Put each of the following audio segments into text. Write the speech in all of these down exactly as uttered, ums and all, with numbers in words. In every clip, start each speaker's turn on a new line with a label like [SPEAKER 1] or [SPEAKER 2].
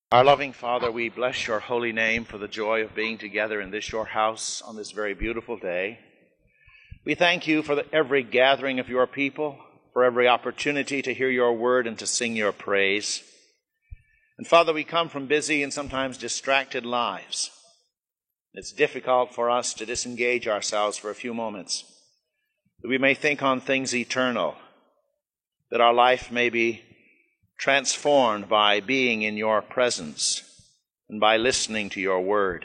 [SPEAKER 1] Our loving Father, we bless your holy name for the joy of being together in this your house on this very beautiful day. We thank you for the, every gathering of your people, for every opportunity to hear your word and to sing your praise. And Father, we come from busy and sometimes distracted lives. It's difficult for us to disengage ourselves for a few moments, that we may think on things eternal, that our life may be transformed by being in your presence and by listening to your word.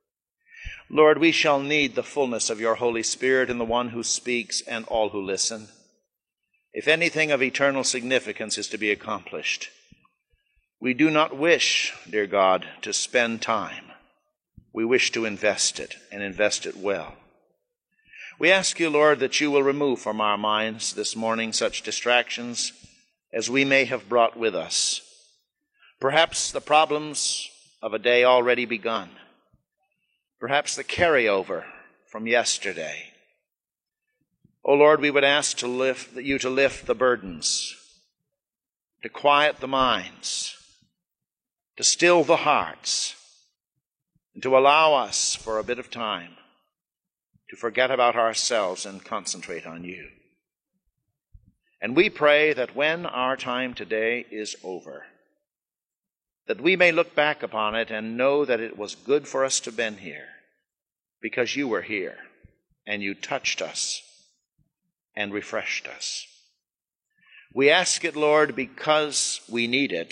[SPEAKER 1] Lord, we shall need the fullness of your Holy Spirit in the one who speaks and all who listen, if anything of eternal significance is to be accomplished. We do not wish, dear God, to spend time. We wish to invest it, and invest it well. We ask you, Lord, that you will remove from our minds this morning such distractions as we may have brought with us. Perhaps the problems of a day already begun. Perhaps the carryover from yesterday. O Lord, we would ask to lift, you to lift the burdens, to quiet the minds, to still the hearts, and to allow us for a bit of time to forget about ourselves and concentrate on you. And we pray that when our time today is over, that we may look back upon it and know that it was good for us to have been here, because you were here, and you touched us and refreshed us. We ask it, Lord, because we need it,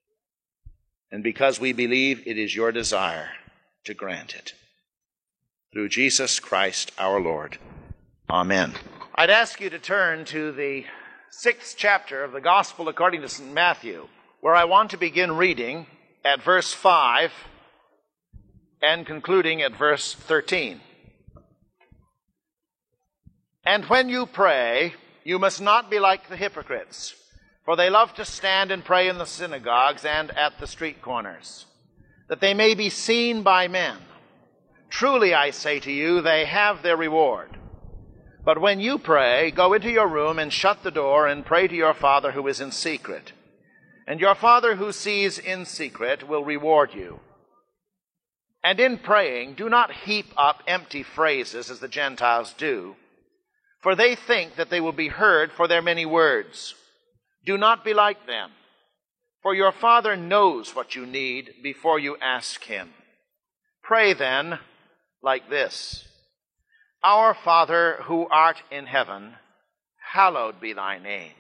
[SPEAKER 1] and because we believe it is your desire to grant it. Through Jesus Christ our Lord. Amen. I'd ask you to turn to the sixth chapter of the Gospel according to Saint Matthew, where I want to begin reading at verse five and concluding at verse thirteen. And when you pray, you must not be like the hypocrites, for they love to stand and pray in the synagogues and at the street corners, that they may be seen by men. Truly, I say to you, they have their reward. But when you pray, go into your room and shut the door and pray to your Father who is in secret. And your Father who sees in secret will reward you. And in praying, do not heap up empty phrases as the Gentiles do, for they think that they will be heard for their many words. Do not be like them, for your Father knows what you need before you ask him. Pray then like this: Our Father who art in heaven, hallowed be thy name.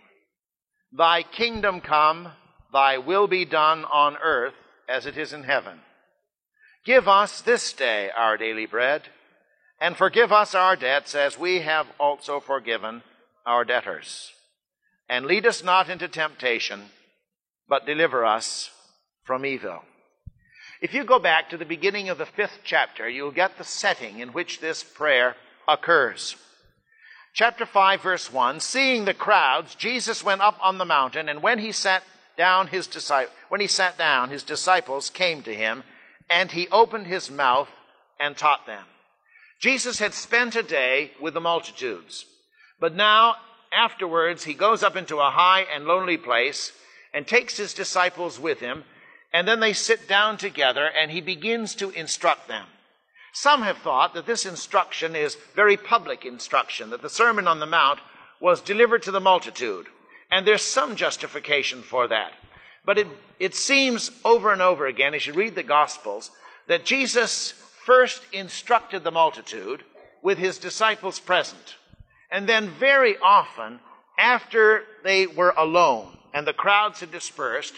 [SPEAKER 1] Thy kingdom come, thy will be done on earth as it is in heaven. Give us this day our daily bread, and forgive us our debts as we have also forgiven our debtors. And lead us not into temptation, but deliver us from evil. If you go back to the beginning of the fifth chapter, you'll get the setting in which this prayer occurs. Chapter five, verse one, seeing the crowds, Jesus went up on the mountain, and when he sat down, his disciples, when he sat down, his disciples came to him, and he opened his mouth and taught them. Jesus had spent a day with the multitudes, but now, afterwards, he goes up into a high and lonely place and takes his disciples with him, and then they sit down together, and he begins to instruct them. Some have thought that this instruction is very public instruction, that the Sermon on the Mount was delivered to the multitude. And there's some justification for that. But it, it seems over and over again, as you read the Gospels, that Jesus first instructed the multitude with his disciples present. And then very often, after they were alone and the crowds had dispersed,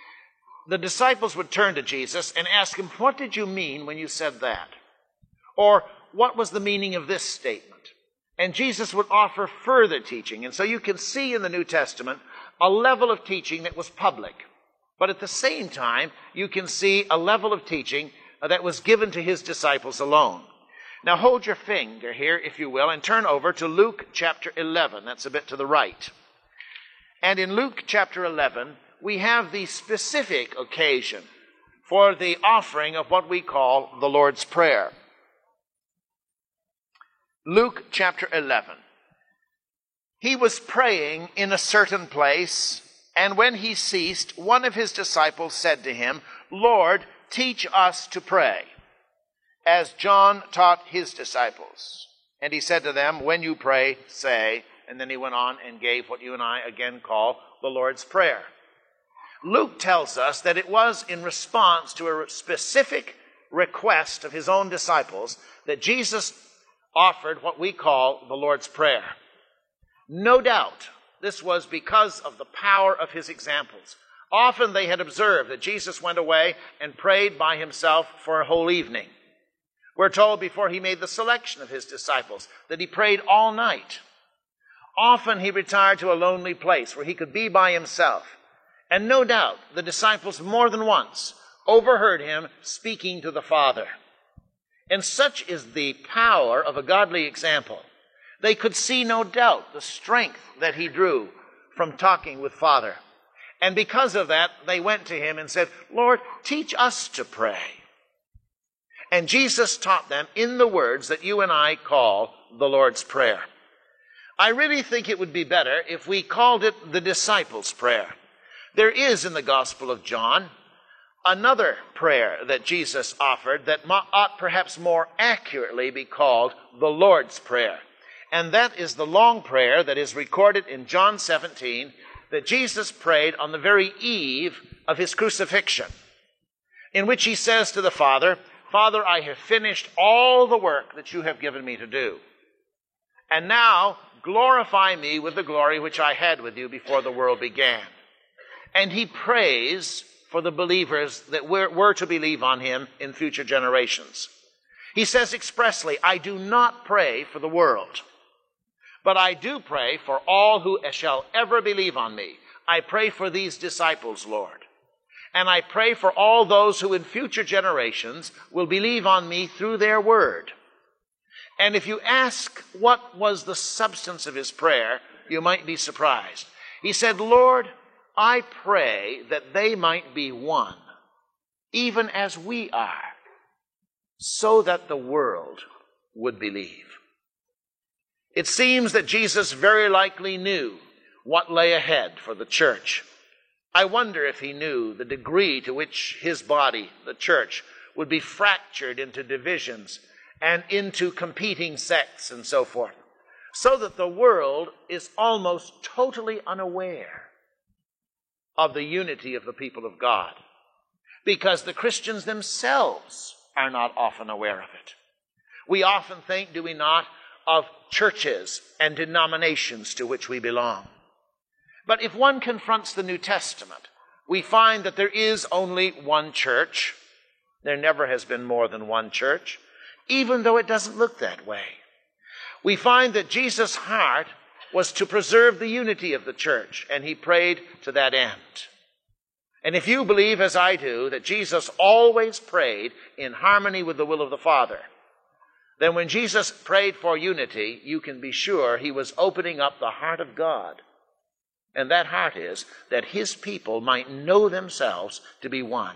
[SPEAKER 1] the disciples would turn to Jesus and ask him, what did you mean when you said that? Or what was the meaning of this statement? And Jesus would offer further teaching. And so you can see in the New Testament a level of teaching that was public. But at the same time, you can see a level of teaching that was given to his disciples alone. Now hold your finger here, if you will, and turn over to Luke chapter eleven. That's a bit to the right. And in Luke chapter eleven, we have the specific occasion for the offering of what we call the Lord's Prayer. Luke chapter eleven. He was praying in a certain place, and when he ceased, one of his disciples said to him, Lord, teach us to pray, as John taught his disciples. And he said to them, when you pray, say, and then he went on and gave what you and I again call the Lord's Prayer. Luke tells us that it was in response to a specific request of his own disciples that Jesus offered what we call the Lord's Prayer. No doubt, this was because of the power of his examples. Often they had observed that Jesus went away and prayed by himself for a whole evening. We're told before he made the selection of his disciples that he prayed all night. Often he retired to a lonely place where he could be by himself. And no doubt the disciples more than once overheard him speaking to the Father. And such is the power of a godly example. They could see no doubt the strength that he drew from talking with Father. And because of that, they went to him and said, Lord, teach us to pray. And Jesus taught them in the words that you and I call the Lord's Prayer. I really think it would be better if we called it the disciples' prayer. There is in the Gospel of John another prayer that Jesus offered that ought perhaps more accurately be called the Lord's Prayer. And that is the long prayer that is recorded in John seventeen that Jesus prayed on the very eve of his crucifixion, in which he says to the Father, Father, I have finished all the work that you have given me to do. And now glorify me with the glory which I had with you before the world began. And he prays for the believers that were, were to believe on him in future generations. He says expressly, I do not pray for the world, but I do pray for all who shall ever believe on me. I pray for these disciples, Lord. And I pray for all those who in future generations will believe on me through their word. And if you ask what was the substance of his prayer, you might be surprised. He said, Lord, I pray that they might be one, even as we are, so that the world would believe. It seems that Jesus very likely knew what lay ahead for the church. I wonder if he knew the degree to which his body, the church, would be fractured into divisions and into competing sects and so forth, so that the world is almost totally unaware of the unity of the people of God, because the Christians themselves are not often aware of it. We often think, do we not, of churches and denominations to which we belong. But if one confronts the New Testament, we find that there is only one church. There never has been more than one church, even though it doesn't look that way. We find that Jesus' heart was to preserve the unity of the church, and he prayed to that end. And if you believe, as I do, that Jesus always prayed in harmony with the will of the Father, then when Jesus prayed for unity, you can be sure he was opening up the heart of God. And that heart is that his people might know themselves to be one.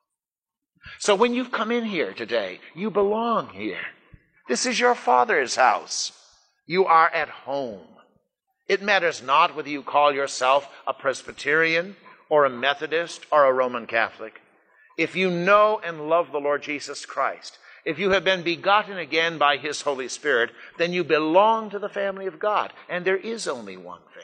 [SPEAKER 1] So when you've come in here today, you belong here. This is your Father's house. You are at home. It matters not whether you call yourself a Presbyterian or a Methodist or a Roman Catholic. If you know and love the Lord Jesus Christ, if you have been begotten again by his Holy Spirit, then you belong to the family of God. And there is only one family.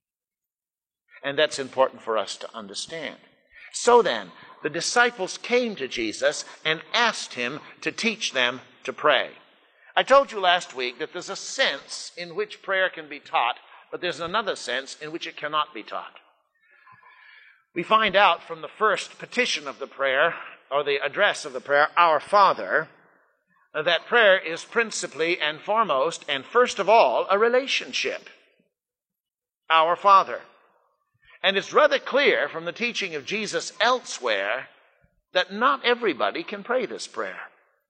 [SPEAKER 1] And that's important for us to understand. So then, the disciples came to Jesus and asked him to teach them to pray. I told you last week that there's a sense in which prayer can be taught, but there's another sense in which it cannot be taught. We find out from the first petition of the prayer, or the address of the prayer, Our Father, that prayer is principally and foremost and first of all a relationship. Our Father. And it's rather clear from the teaching of Jesus elsewhere that not everybody can pray this prayer.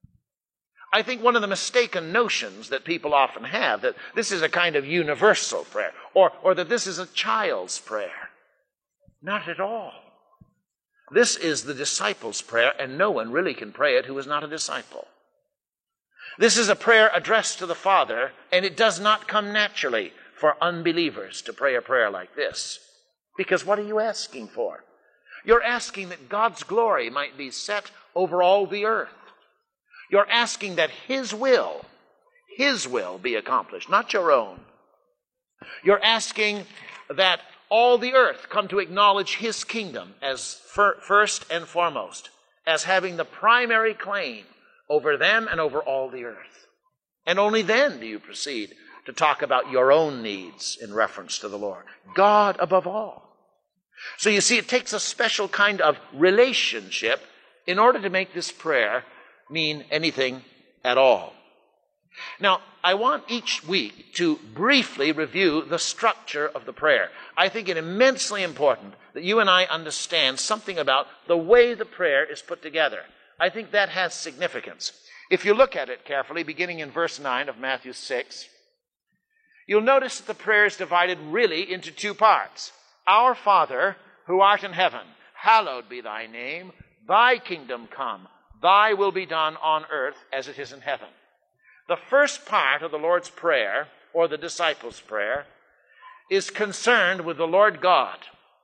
[SPEAKER 1] I think one of the mistaken notions that people often have, that this is a kind of universal prayer, or, or that this is a child's prayer. Not at all. This is the disciples' prayer, and no one really can pray it who is not a disciple. This is a prayer addressed to the Father, and it does not come naturally for unbelievers to pray a prayer like this. Because what are you asking for? You're asking that God's glory might be set over all the earth. You're asking that His will, His will be accomplished, not your own. You're asking that all the earth come to acknowledge His kingdom as fir- first and foremost, as having the primary claim over them and over all the earth. And only then do you proceed to talk about your own needs in reference to the Lord. God above all. So you see, it takes a special kind of relationship in order to make this prayer mean anything at all. Now, I want each week to briefly review the structure of the prayer. I think it immensely important that you and I understand something about the way the prayer is put together. I think that has significance. If you look at it carefully, beginning in verse nine of Matthew six, you'll notice that the prayer is divided really into two parts. Our Father, who art in heaven, hallowed be thy name. Thy kingdom come. Thy will be done on earth as it is in heaven. The first part of the Lord's Prayer, or the disciples' prayer, is concerned with the Lord God,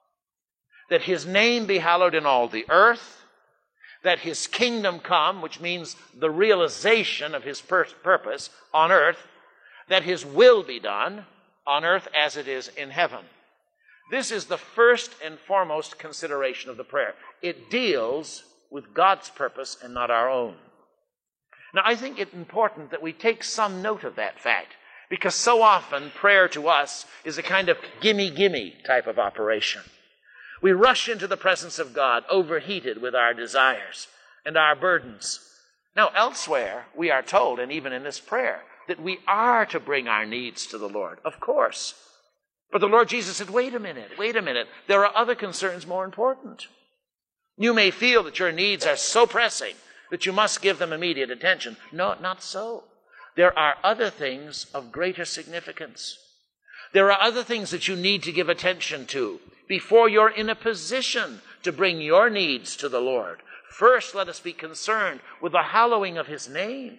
[SPEAKER 1] that His name be hallowed in all the earth, that His kingdom come, which means the realization of His pur- purpose on earth, that His will be done on earth as it is in heaven. This is the first and foremost consideration of the prayer. It deals with God's purpose and not our own. Now, I think it's important that we take some note of that fact, because so often prayer to us is a kind of gimme, gimme type of operation. We rush into the presence of God overheated with our desires and our burdens. Now, elsewhere, we are told, and even in this prayer, that we are to bring our needs to the Lord, of course. But the Lord Jesus said, wait a minute, wait a minute. There are other concerns more important. You may feel that your needs are so pressing that you must give them immediate attention. No, not so. There are other things of greater significance. There are other things that you need to give attention to before you're in a position to bring your needs to the Lord. First, let us be concerned with the hallowing of His name.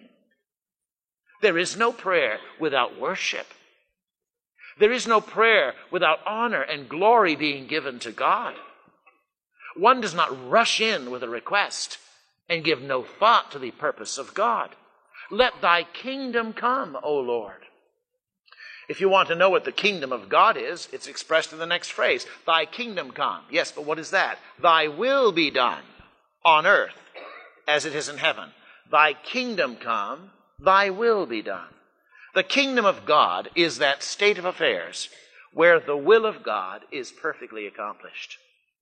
[SPEAKER 1] There is no prayer without worship. There is no prayer without honor and glory being given to God. One does not rush in with a request and give no thought to the purpose of God. Let thy kingdom come, O Lord. If you want to know what the kingdom of God is, it's expressed in the next phrase. Thy kingdom come. Yes, but what is that? Thy will be done on earth as it is in heaven. Thy kingdom come, thy will be done. The kingdom of God is that state of affairs where the will of God is perfectly accomplished.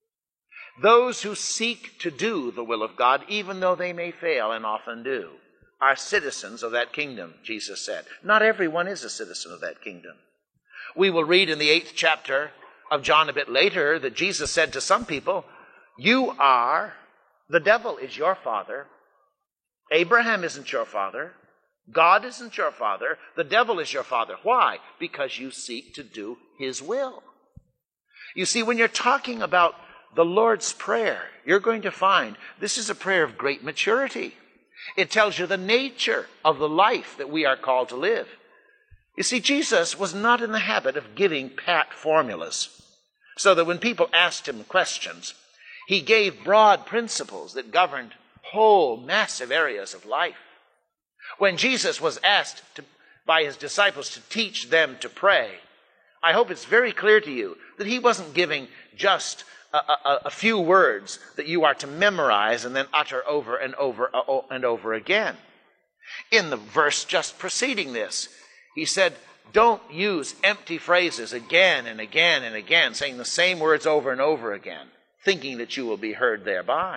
[SPEAKER 1] Those who seek to do the will of God, even though they may fail and often do, are citizens of that kingdom, Jesus said. Not everyone is a citizen of that kingdom. We will read in the eighth chapter of John a bit later that Jesus said to some people, you are, the devil is your father. Abraham isn't your father. God isn't your father. The devil is your father. Why? Because you seek to do his will. You see, when you're talking about the Lord's Prayer, you're going to find this is a prayer of great maturity. It tells you the nature of the life that we are called to live. You see, Jesus was not in the habit of giving pat formulas, so that when people asked him questions, he gave broad principles that governed whole massive areas of life. When Jesus was asked to, by his disciples to teach them to pray, I hope it's very clear to you that he wasn't giving just a, a, a few words that you are to memorize and then utter over and over and over again. In the verse just preceding this, he said, don't use empty phrases again and again and again, saying the same words over and over again, thinking that you will be heard thereby.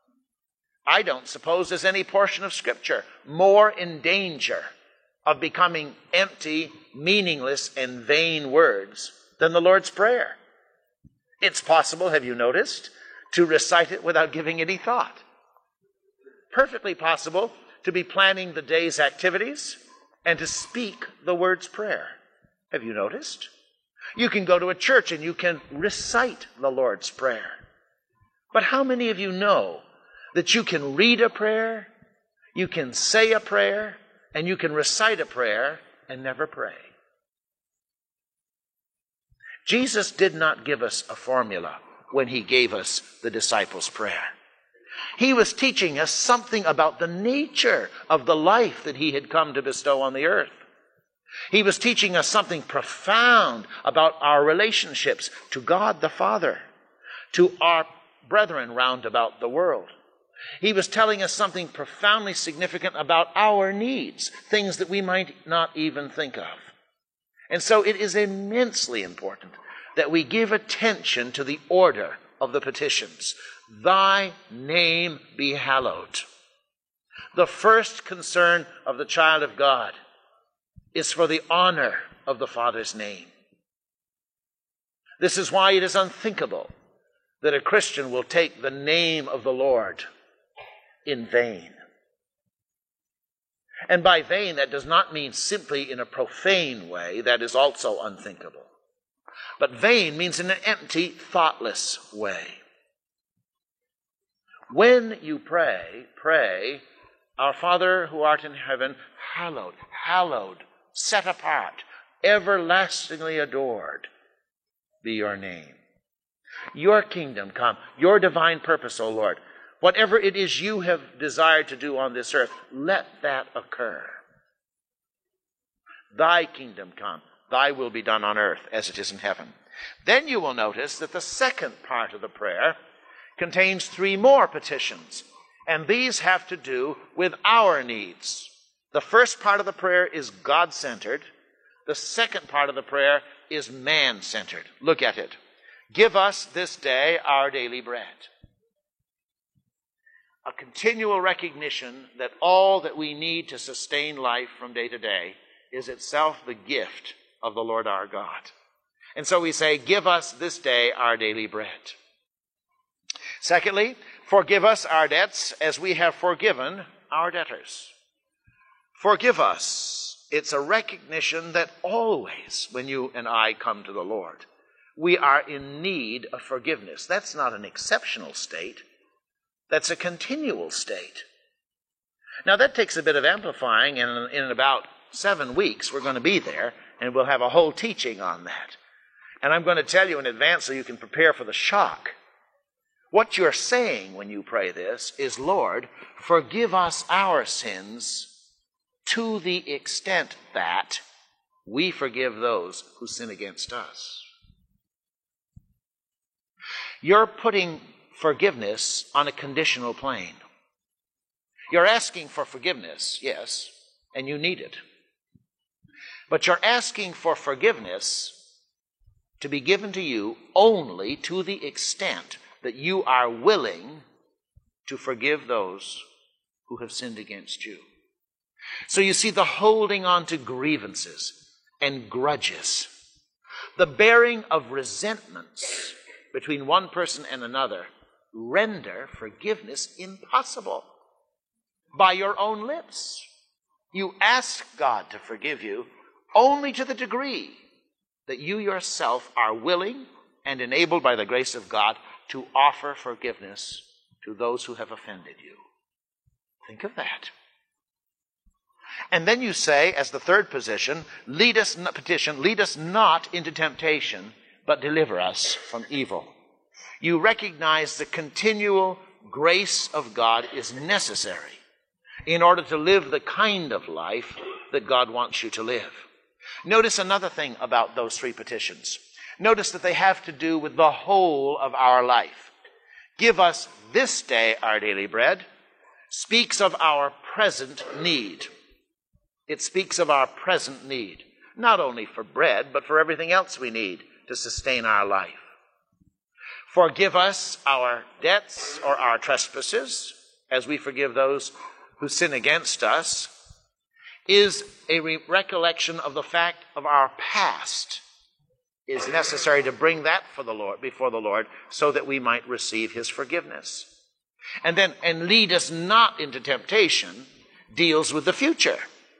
[SPEAKER 1] I don't suppose there's any portion of Scripture more in danger of becoming empty, meaningless, and vain words than the Lord's Prayer. It's possible, have you noticed, to recite it without giving any thought. Perfectly possible to be planning the day's activities and to speak the word's prayer. Have you noticed? You can go to a church and you can recite the Lord's Prayer. But how many of you know that you can read a prayer, you can say a prayer, and you can recite a prayer and never pray? Jesus did not give us a formula. when he gave us the disciples' prayer. He was teaching us something about the nature of the life that he had come to bestow on the earth. He was teaching us something profound about our relationships to God the Father, to our brethren round about the world. He was telling us something profoundly significant about our needs, things that we might not even think of. And so it is immensely important that we give attention to the order of the petitions. Thy name be hallowed. The first concern of the child of God is for the honor of the Father's name. This is why it is unthinkable that a Christian will take the name of the Lord in vain. And by vain, that does not mean simply in a profane way. That is also unthinkable. But vain means in an empty, thoughtless way. When you pray, pray, Our Father who art in heaven, hallowed, hallowed, set apart, everlastingly adored be your name. Your kingdom come, your divine purpose, O Lord. Whatever it is you have desired to do on this earth, let that occur. Thy kingdom come, thy will be done on earth as it is in heaven. Then you will notice that the second part of the prayer contains three more petitions, and these have to do with our needs. The first part of the prayer is God-centered. The second part of the prayer is man-centered. Look at it. Give us this day our daily bread. A continual recognition that all that we need to sustain life from day to day is itself the gift of the Lord our God. And so we say, give us this day our daily bread. Secondly, forgive us our debts as we have forgiven our debtors. Forgive us. It's a recognition that always, when you and I come to the Lord, we are in need of forgiveness. That's not an exceptional state. That's a continual state. Now, that takes a bit of amplifying, and in about seven weeks we're going to be there, and we'll have a whole teaching on that. And I'm going to tell you in advance so you can prepare for the shock. What you're saying when you pray this is, Lord, forgive us our sins to the extent that we forgive those who sin against us. You're putting forgiveness on a conditional plane. You're asking for forgiveness, yes, and you need it. But you're asking for forgiveness to be given to you only to the extent that you are willing to forgive those who have sinned against you. So you see, the holding on to grievances and grudges, the bearing of resentments between one person and another, render forgiveness impossible. By your own lips, you ask God to forgive you only to the degree that you yourself are willing and enabled by the grace of God to offer forgiveness to those who have offended you. Think of that. And then you say, as the third position, lead us, petition, lead us not into temptation, but deliver us from evil. You recognize the continual grace of God is necessary in order to live the kind of life that God wants you to live. Notice another thing about those three petitions. Notice that they have to do with the whole of our life. Give us this day our daily bread speaks of our present need. It speaks of our present need, not only for bread, but for everything else we need to sustain our life. Forgive us our debts or our trespasses, as we forgive those who sin against us, is a re- recollection of the fact of our past. It is necessary to bring that for the Lord, before the Lord, so that we might receive his forgiveness. And then, and lead us not into temptation, deals with the future.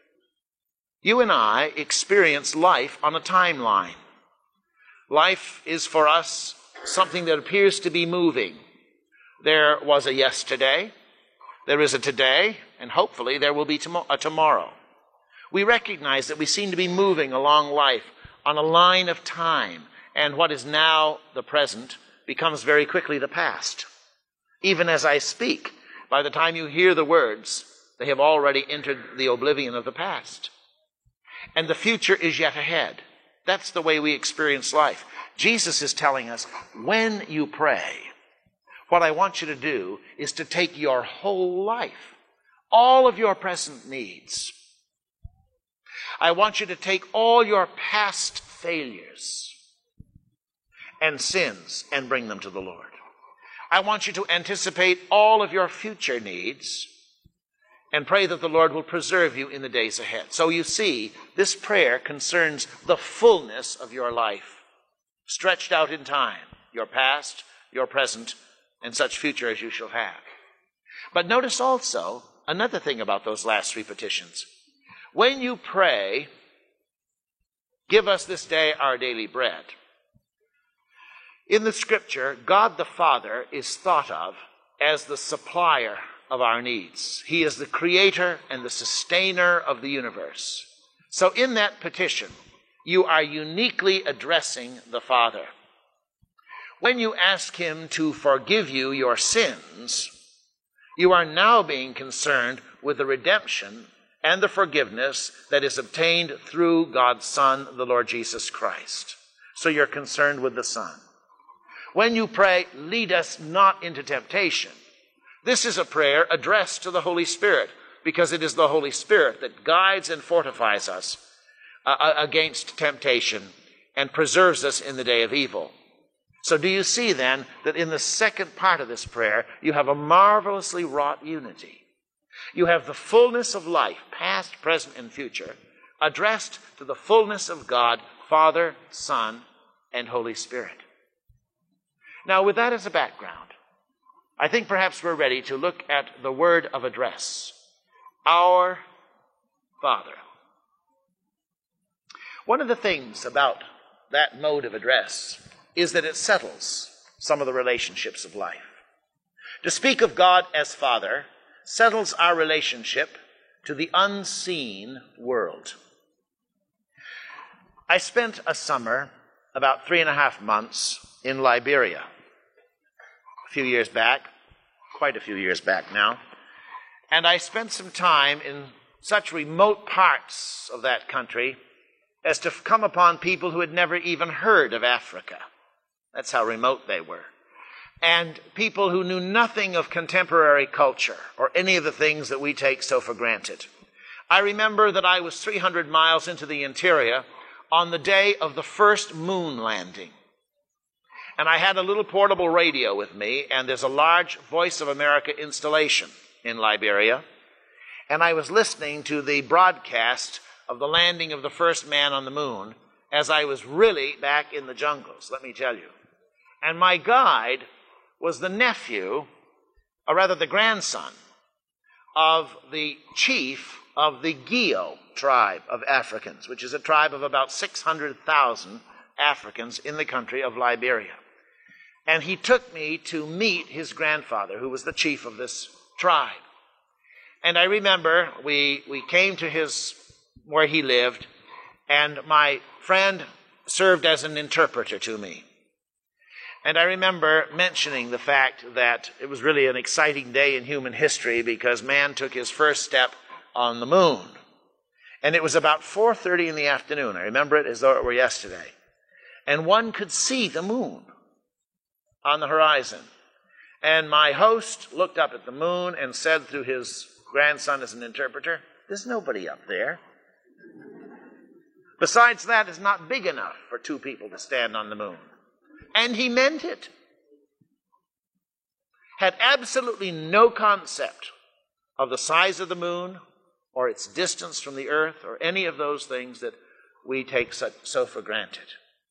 [SPEAKER 1] You and I experience life on a timeline. Life is for us something that appears to be moving. There was a yesterday, there is a today, and hopefully there will be tom- a tomorrow. We recognize that we seem to be moving along life on a line of time, and what is now the present becomes very quickly the past. Even as I speak, by the time you hear the words, they have already entered the oblivion of the past. And the future is yet ahead. That's the way we experience life. Jesus is telling us, when you pray, what I want you to do is to take your whole life, all of your present needs. I want you to take all your past failures and sins and bring them to the Lord. I want you to anticipate all of your future needs and pray that the Lord will preserve you in the days ahead. So you see, this prayer concerns the fullness of your life, stretched out in time, your past, your present, and such future as you shall have. But notice also another thing about those last three petitions. When you pray, give us this day our daily bread. In the Scripture, God the Father is thought of as the supplier of our needs. He is the creator and the sustainer of the universe. So in that petition, you are uniquely addressing the Father. When you ask him to forgive you your sins, you are now being concerned with the redemption and the forgiveness that is obtained through God's Son, the Lord Jesus Christ. So you're concerned with the Son. When you pray, lead us not into temptation, this is a prayer addressed to the Holy Spirit, because it is the Holy Spirit that guides and fortifies us uh, against temptation and preserves us in the day of evil. So do you see then that in the second part of this prayer, you have a marvelously wrought unity. You have the fullness of life, past, present, and future, addressed to the fullness of God, Father, Son, and Holy Spirit. Now, with that as a background, I think perhaps we're ready to look at the word of address, Our Father. One of the things about that mode of address is that it settles some of the relationships of life. To speak of God as Father settles our relationship to the unseen world. I spent a summer, about three and a half months, in Liberia. A few years back, quite a few years back now. And I spent some time in such remote parts of that country as to come upon people who had never even heard of Africa. That's how remote they were. And people who knew nothing of contemporary culture or any of the things that we take so for granted. I remember that I was three hundred miles into the interior on the day of the first moon landing. And I had a little portable radio with me, and there's a large Voice of America installation in Liberia. And I was listening to the broadcast of the landing of the first man on the moon as I was really back in the jungles, let me tell you. And my guide was the nephew, or rather the grandson, of the chief of the Gio tribe of Africans, which is a tribe of about six hundred thousand Africans in the country of Liberia. And he took me to meet his grandfather, who was the chief of this tribe. And I remember we, we came to his, where he lived, and my friend served as an interpreter to me. And I remember mentioning the fact that it was really an exciting day in human history because man took his first step on the moon. And it was about four thirty in the afternoon. I remember it as though it were yesterday. And one could see the moon on the horizon. And my host looked up at the moon and said through his grandson as an interpreter, "There's nobody up there. Besides that, it's not big enough for two people to stand on the moon." And he meant it. Had absolutely no concept of the size of the moon or its distance from the earth or any of those things that we take such, so for granted.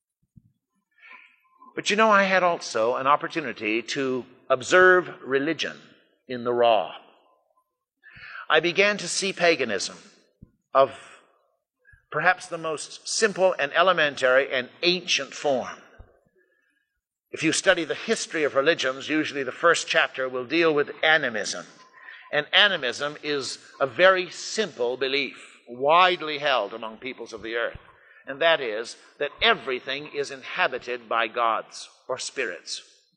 [SPEAKER 1] But you know, I had also an opportunity to observe religion in the raw. I began to see paganism of perhaps the most simple and elementary and ancient form. If you study the history of religions, usually the first chapter will deal with animism. And animism is a very simple belief, widely held among peoples of the earth. And that is that everything is inhabited by gods or spirits.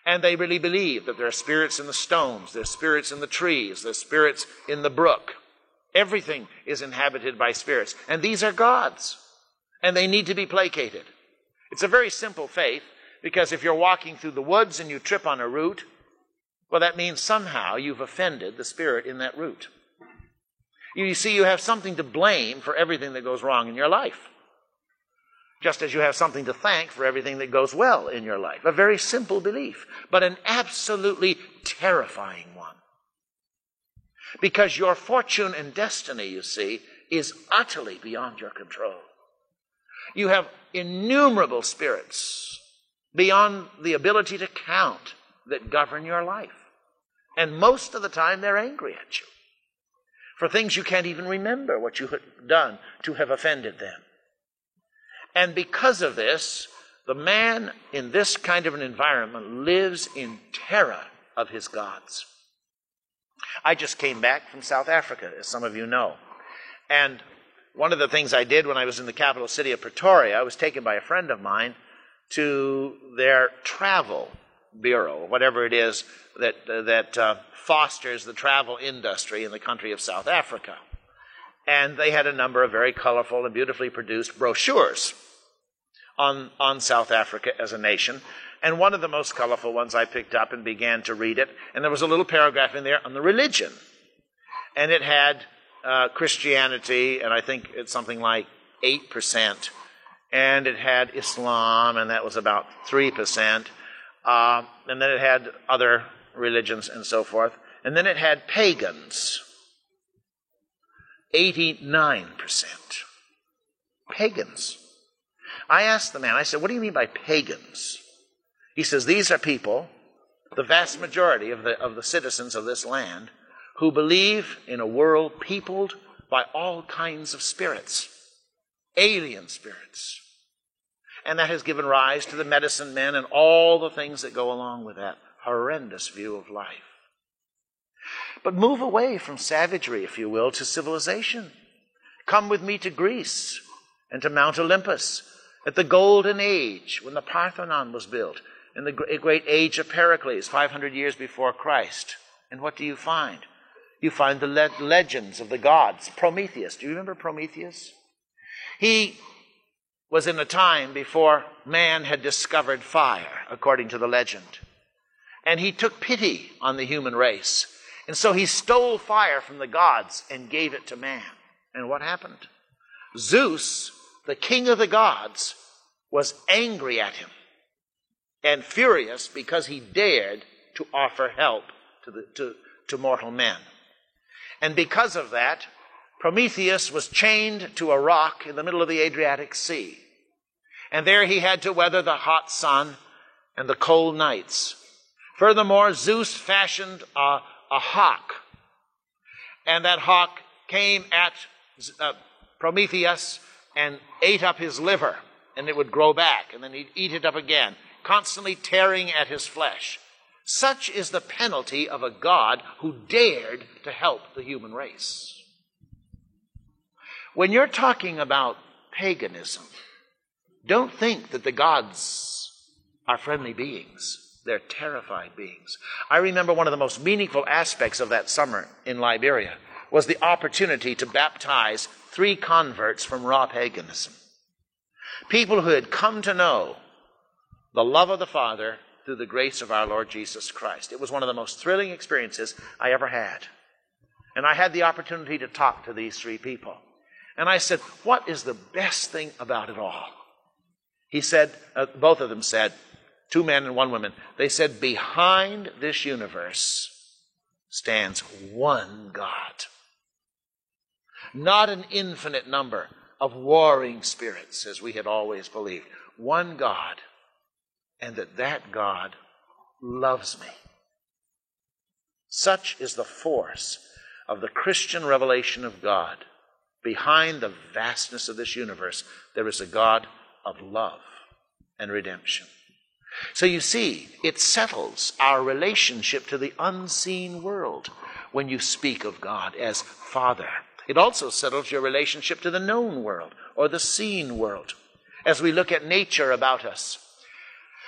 [SPEAKER 1] And they really believe that there are spirits in the stones, there are spirits in the trees, there are spirits in the brook. Everything is inhabited by spirits. And these are gods. And they need to be placated. It's a very simple faith, because if you're walking through the woods and you trip on a root, well, that means somehow you've offended the spirit in that root. You see, you have something to blame for everything that goes wrong in your life, just as you have something to thank for everything that goes well in your life. A very simple belief, but an absolutely terrifying one. Because your fortune and destiny, you see, is utterly beyond your control. You have innumerable spirits beyond the ability to count that govern your life. And most of the time they're angry at you for things you can't even remember what you have done to have offended them. And because of this, the man in this kind of an environment lives in terror of his gods. I just came back from South Africa, as some of you know. And one of the things I did when I was in the capital city of Pretoria, I was taken by a friend of mine to their travel bureau, whatever it is that, uh, that uh, fosters the travel industry in the country of South Africa. And they had a number of very colorful and beautifully produced brochures on, on South Africa as a nation. And one of the most colorful ones I picked up and began to read it. And there was a little paragraph in there on the religion. And it had uh, Christianity, and I think it's something like eight percent. And it had Islam, and that was about three percent. Uh, and then it had other religions and so forth. And then it had pagans, eighty-nine percent. Pagans. I asked the man, I said, what do you mean by pagans? He says, these are people, the vast majority of the, of the citizens of this land, who believe in a world peopled by all kinds of spirits, alien spirits. And that has given rise to the medicine men and all the things that go along with that horrendous view of life. But move away from savagery, if you will, to civilization. Come with me to Greece and to Mount Olympus at the Golden Age, when the Parthenon was built, in the great age of Pericles, five hundred years before Christ. And what do you find? You find the le- legends of the gods. Prometheus. Do you remember Prometheus? He was in a time before man had discovered fire, according to the legend. And he took pity on the human race. And so he stole fire from the gods and gave it to man. And what happened? Zeus, the king of the gods, was angry at him and furious because he dared to offer help to, the, to, to mortal men. And because of that, Prometheus was chained to a rock in the middle of the Adriatic Sea. And there he had to weather the hot sun and the cold nights. Furthermore, Zeus fashioned a, a hawk. And that hawk came at uh, Prometheus and ate up his liver. And it would grow back, and then he'd eat it up again, constantly tearing at his flesh. Such is the penalty of a God who dared to help the human race. When you're talking about paganism, don't think that the gods are friendly beings. They're terrified beings. I remember one of the most meaningful aspects of that summer in Liberia was the opportunity to baptize three converts from raw paganism. People who had come to know the love of the Father through the grace of our Lord Jesus Christ. It was one of the most thrilling experiences I ever had. And I had the opportunity to talk to these three people. And I said, what is the best thing about it all? He said, uh, both of them said, two men and one woman, they said, behind this universe stands one God. Not an infinite number of warring spirits, as we had always believed. One God, and that that God loves me. Such is the force of the Christian revelation of God. Behind the vastness of this universe, there is a God of love and redemption. So you see, it settles our relationship to the unseen world when you speak of God as Father. It also settles your relationship to the known world or the seen world as we look at nature about us.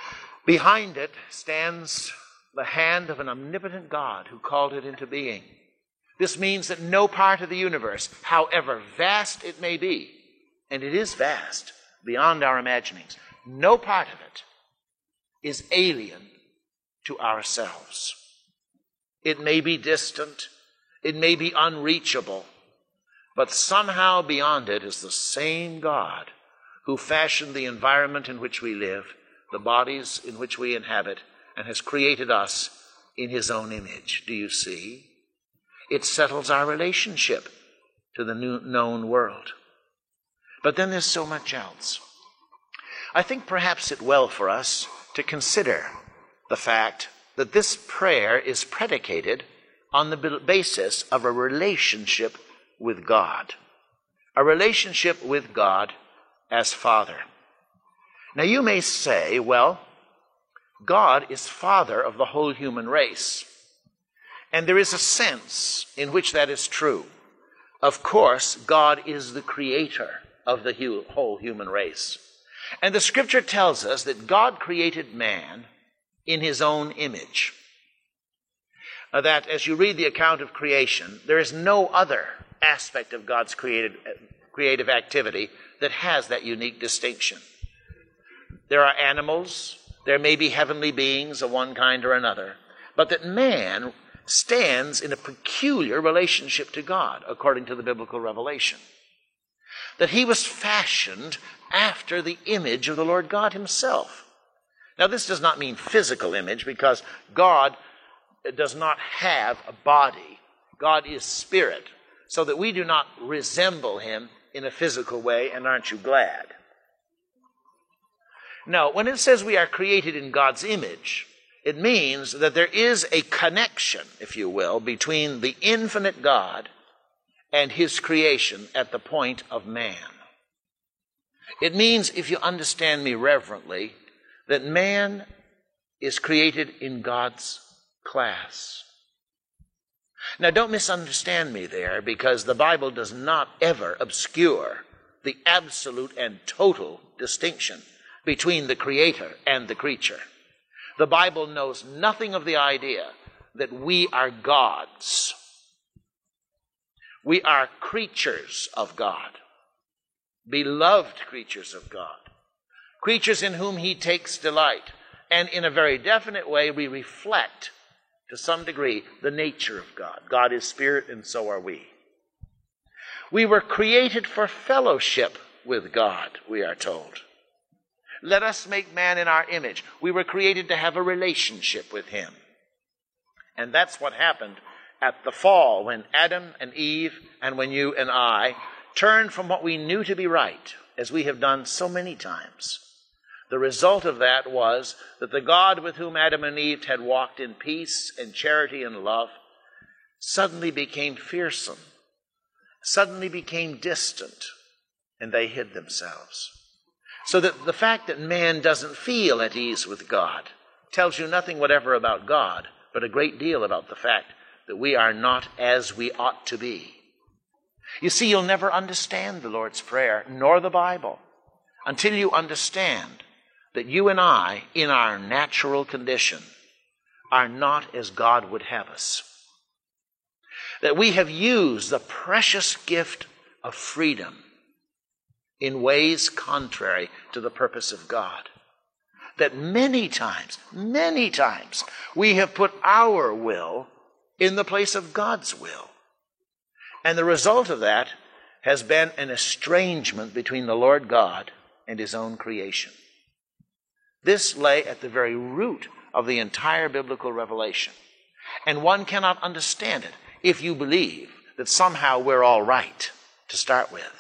[SPEAKER 1] Behind it stands the hand of an omnipotent God who called it into being. This means that no part of the universe, however vast it may be, and it is vast, beyond our imaginings, no part of it is alien to ourselves. It may be distant, it may be unreachable, but somehow beyond it is the same God who fashioned the environment in which we live, the bodies in which we inhabit, and has created us in his own image. Do you see? It settles our relationship to the new known world. But then there's so much else. I think perhaps it's well for us to consider the fact that this prayer is predicated on the basis of a relationship with God. A relationship with God as Father. Now you may say, well, God is Father of the whole human race. And there is a sense in which that is true. Of course, God is the creator of the whole human race. And the scripture tells us that God created man in his own image. Uh, that as you read the account of creation, there is no other aspect of God's created, creative activity that has that unique distinction. There are animals, there may be heavenly beings of one kind or another, but that man stands in a peculiar relationship to God, according to the biblical revelation. That he was fashioned after the image of the Lord God himself. Now, this does not mean physical image, because God does not have a body. God is spirit, so that we do not resemble him in a physical way, and aren't you glad? No, when it says we are created in God's image, it means that there is a connection, if you will, between the infinite God and his creation at the point of man. It means, if you understand me reverently, that man is created in God's class. Now, don't misunderstand me there, because the Bible does not ever obscure the absolute and total distinction between the Creator and the creature. The Bible knows nothing of the idea that we are gods. We are creatures of God, beloved creatures of God, creatures in whom he takes delight. And in a very definite way, we reflect, to some degree, the nature of God. God is spirit, and so are we. We were created for fellowship with God, we are told. Let us make man in our image. We were created to have a relationship with him. And that's what happened at the fall, when Adam and Eve, and when you and I, turned from what we knew to be right, as we have done so many times. The result of that was that the God with whom Adam and Eve had walked in peace and charity and love suddenly became fearsome, suddenly became distant, and they hid themselves. So that the fact that man doesn't feel at ease with God tells you nothing whatever about God, but a great deal about the fact that we are not as we ought to be. You see, you'll never understand the Lord's Prayer, nor the Bible, until you understand that you and I, in our natural condition, are not as God would have us. That we have used the precious gift of freedom in ways contrary to the purpose of God. That many times, many times, we have put our will in the place of God's will. And the result of that has been an estrangement between the Lord God and his own creation. This lay at the very root of the entire biblical revelation. And one cannot understand it if you believe that somehow we're all right to start with.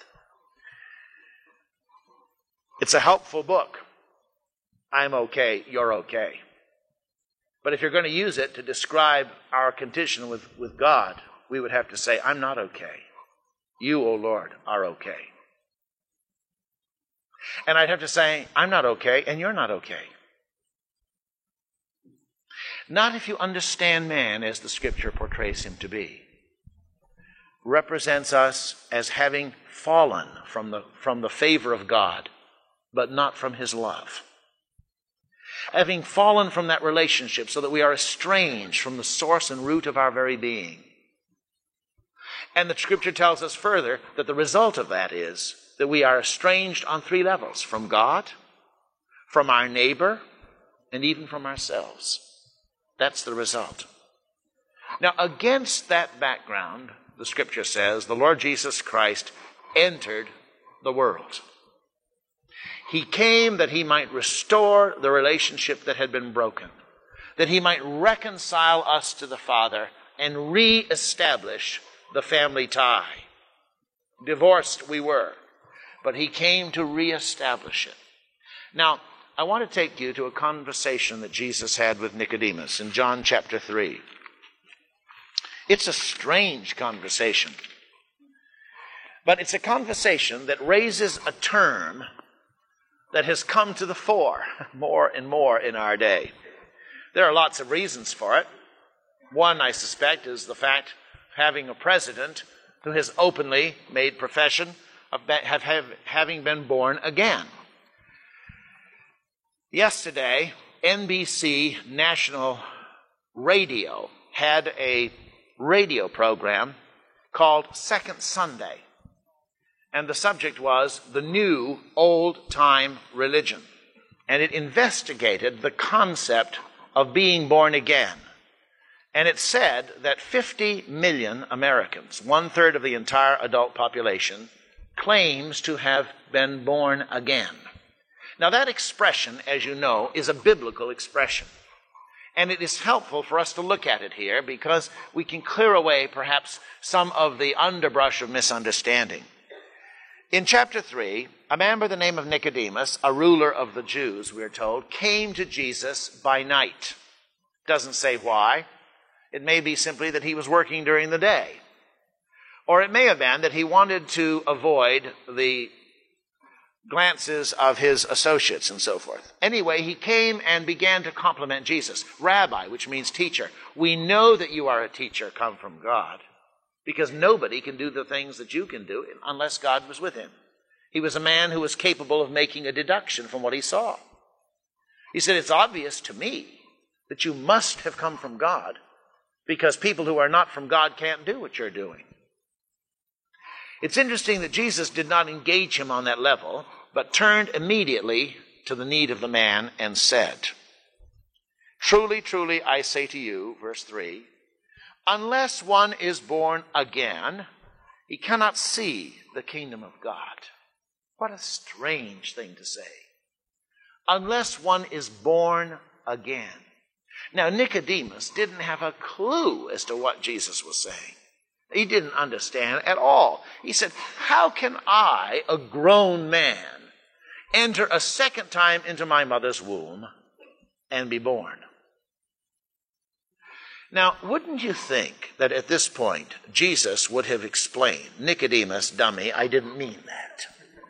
[SPEAKER 1] It's a helpful book. I'm okay, you're okay. But if you're going to use it to describe our condition with, with God, we would have to say, I'm not okay. You, O Lord, are okay. And I'd have to say, I'm not okay, and you're not okay. Not if you understand man as the Scripture portrays him to be. Represents us as having fallen from the, from the favor of God, but not from his love. having fallen from that relationship so that we are estranged from the source and root of our very being. And the Scripture tells us further that the result of that is that we are estranged on three levels: from God, from our neighbor, and even from ourselves. That's the result. Now, against that background, the Scripture says, the Lord Jesus Christ entered the world. He came that he might restore the relationship that had been broken, that he might reconcile us to the Father and re-establish the family tie. Divorced we were, but he came to re-establish it. Now, I want to take you to a conversation that Jesus had with Nicodemus in John chapter three. It's a strange conversation, but it's a conversation that raises a term that has come to the fore more and more in our day. There are lots of reasons for it. One, I suspect, is the fact of having a president who has openly made profession of have, have, having been born again. Yesterday, N B C National Radio had a radio program called Second Sunday. And the subject was the new old-time religion. And it investigated the concept of being born again. And it said that fifty million Americans, one-third of the entire adult population, claims to have been born again. Now that expression, as you know, is a biblical expression. And it is helpful for us to look at it here because we can clear away perhaps some of the underbrush of misunderstanding. In chapter three, a man by the name of Nicodemus, a ruler of the Jews, we're told, came to Jesus by night. Doesn't say why. It may be simply that he was working during the day. Or it may have been that he wanted to avoid the glances of his associates and so forth. Anyway, he came and began to compliment Jesus. Rabbi, which means teacher, we know that you are a teacher come from God, because nobody can do the things that you can do unless God was with him. He was a man who was capable of making a deduction from what he saw. He said, it's obvious to me that you must have come from God, because people who are not from God can't do what you're doing. It's interesting that Jesus did not engage him on that level, but turned immediately to the need of the man and said, truly, truly, I say to you, verse three, unless one is born again, he cannot see the kingdom of God. What a strange thing to say. Unless one is born again. Now, Nicodemus didn't have a clue as to what Jesus was saying. He didn't understand at all. He said, how can I, a grown man, enter a second time into my mother's womb and be born? Now, wouldn't you think that at this point, Jesus would have explained, Nicodemus, dummy, I didn't mean that.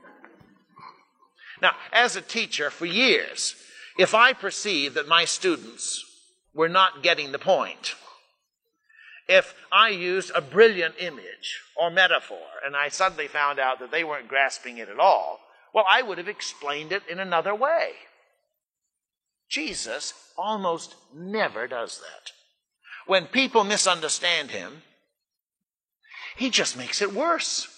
[SPEAKER 1] Now, as a teacher for years, if I perceived that my students were not getting the point, if I used a brilliant image or metaphor and I suddenly found out that they weren't grasping it at all, well, I would have explained it in another way. Jesus almost never does that. When people misunderstand him, he just makes it worse.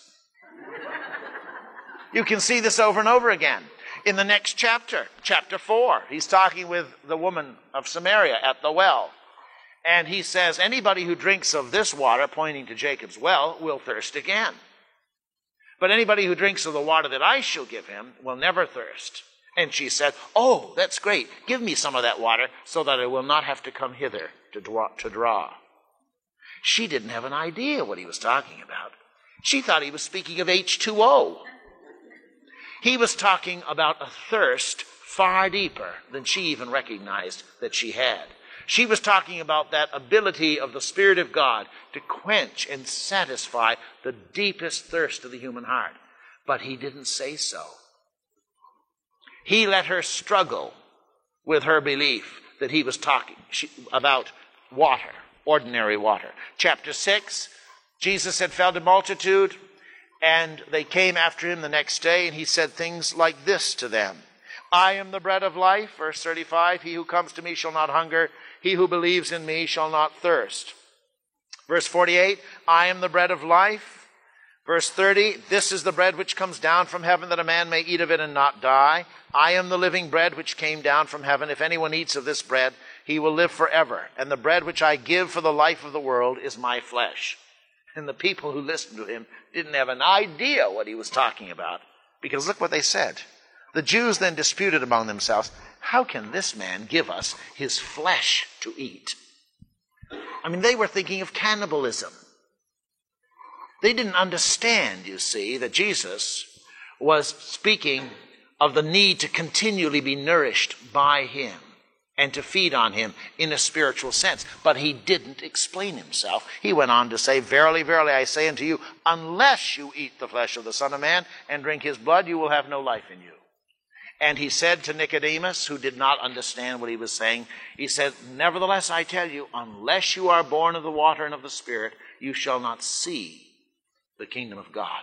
[SPEAKER 1] You can see this over and over again. In the next chapter, chapter four, he's talking with the woman of Samaria at the well. And he says, anybody who drinks of this water, pointing to Jacob's well, will thirst again. But anybody who drinks of the water that I shall give him will never thirst. And she said, oh, that's great. Give me some of that water so that I will not have to come hither to draw. To draw. She didn't have an idea what he was talking about. She thought he was speaking of H two O. He was talking about a thirst far deeper than she even recognized that she had. She was talking about that ability of the Spirit of God to quench and satisfy the deepest thirst of the human heart. But he didn't say so. He let her struggle with her belief that he was talking about water, ordinary water. Chapter six, Jesus had fed a multitude, and they came after him the next day, and he said things like this to them. I am the bread of life, verse thirty-five. He who comes to me shall not hunger. He who believes in me shall not thirst. Verse forty-eight, I am the bread of life. Verse thirty, this is the bread which comes down from heaven, that a man may eat of it and not die. I am the living bread which came down from heaven. If anyone eats of this bread, he will live forever. And the bread which I give for the life of the world is my flesh. And the people who listened to him didn't have an idea what he was talking about, because look what they said. The Jews then disputed among themselves, how can this man give us his flesh to eat? I mean, they were thinking of cannibalism. They didn't understand, you see, that Jesus was speaking of the need to continually be nourished by him and to feed on him in a spiritual sense. But he didn't explain himself. He went on to say, verily, verily, I say unto you, unless you eat the flesh of the Son of Man and drink his blood, you will have no life in you. And he said to Nicodemus, who did not understand what he was saying, he said, nevertheless, I tell you, unless you are born of the water and of the Spirit, you shall not see the kingdom of God.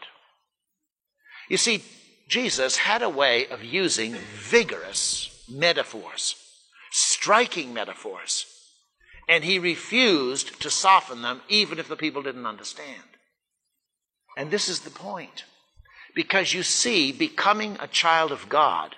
[SPEAKER 1] You see, Jesus had a way of using vigorous metaphors, striking metaphors, and he refused to soften them even if the people didn't understand. And this is the point. Because you see, becoming a child of God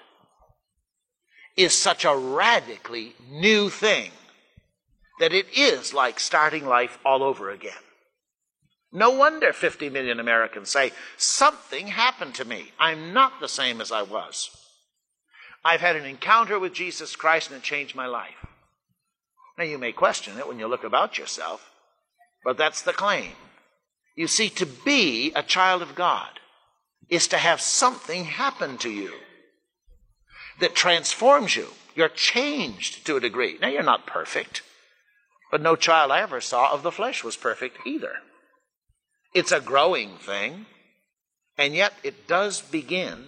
[SPEAKER 1] is such a radically new thing that it is like starting life all over again. No wonder fifty million Americans say, something happened to me. I'm not the same as I was. I've had an encounter with Jesus Christ and it changed my life. Now you may question it when you look about yourself, but that's the claim. You see, to be a child of God is to have something happen to you that transforms you. You're changed to a degree. Now, you're not perfect, but no child I ever saw of the flesh was perfect either. It's a growing thing, and yet it does begin,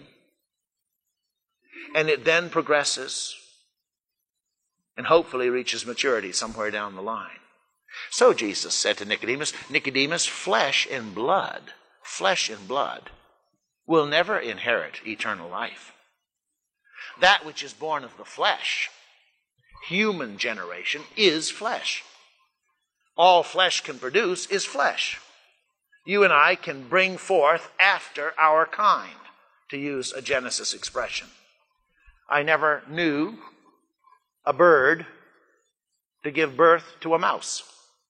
[SPEAKER 1] and it then progresses, and hopefully reaches maturity somewhere down the line. So Jesus said to Nicodemus, Nicodemus, flesh and blood, flesh and blood, will never inherit eternal life. That which is born of the flesh, human generation, is flesh. All flesh can produce is flesh. You and I can bring forth after our kind, to use a Genesis expression. I never knew a bird to give birth to a mouse,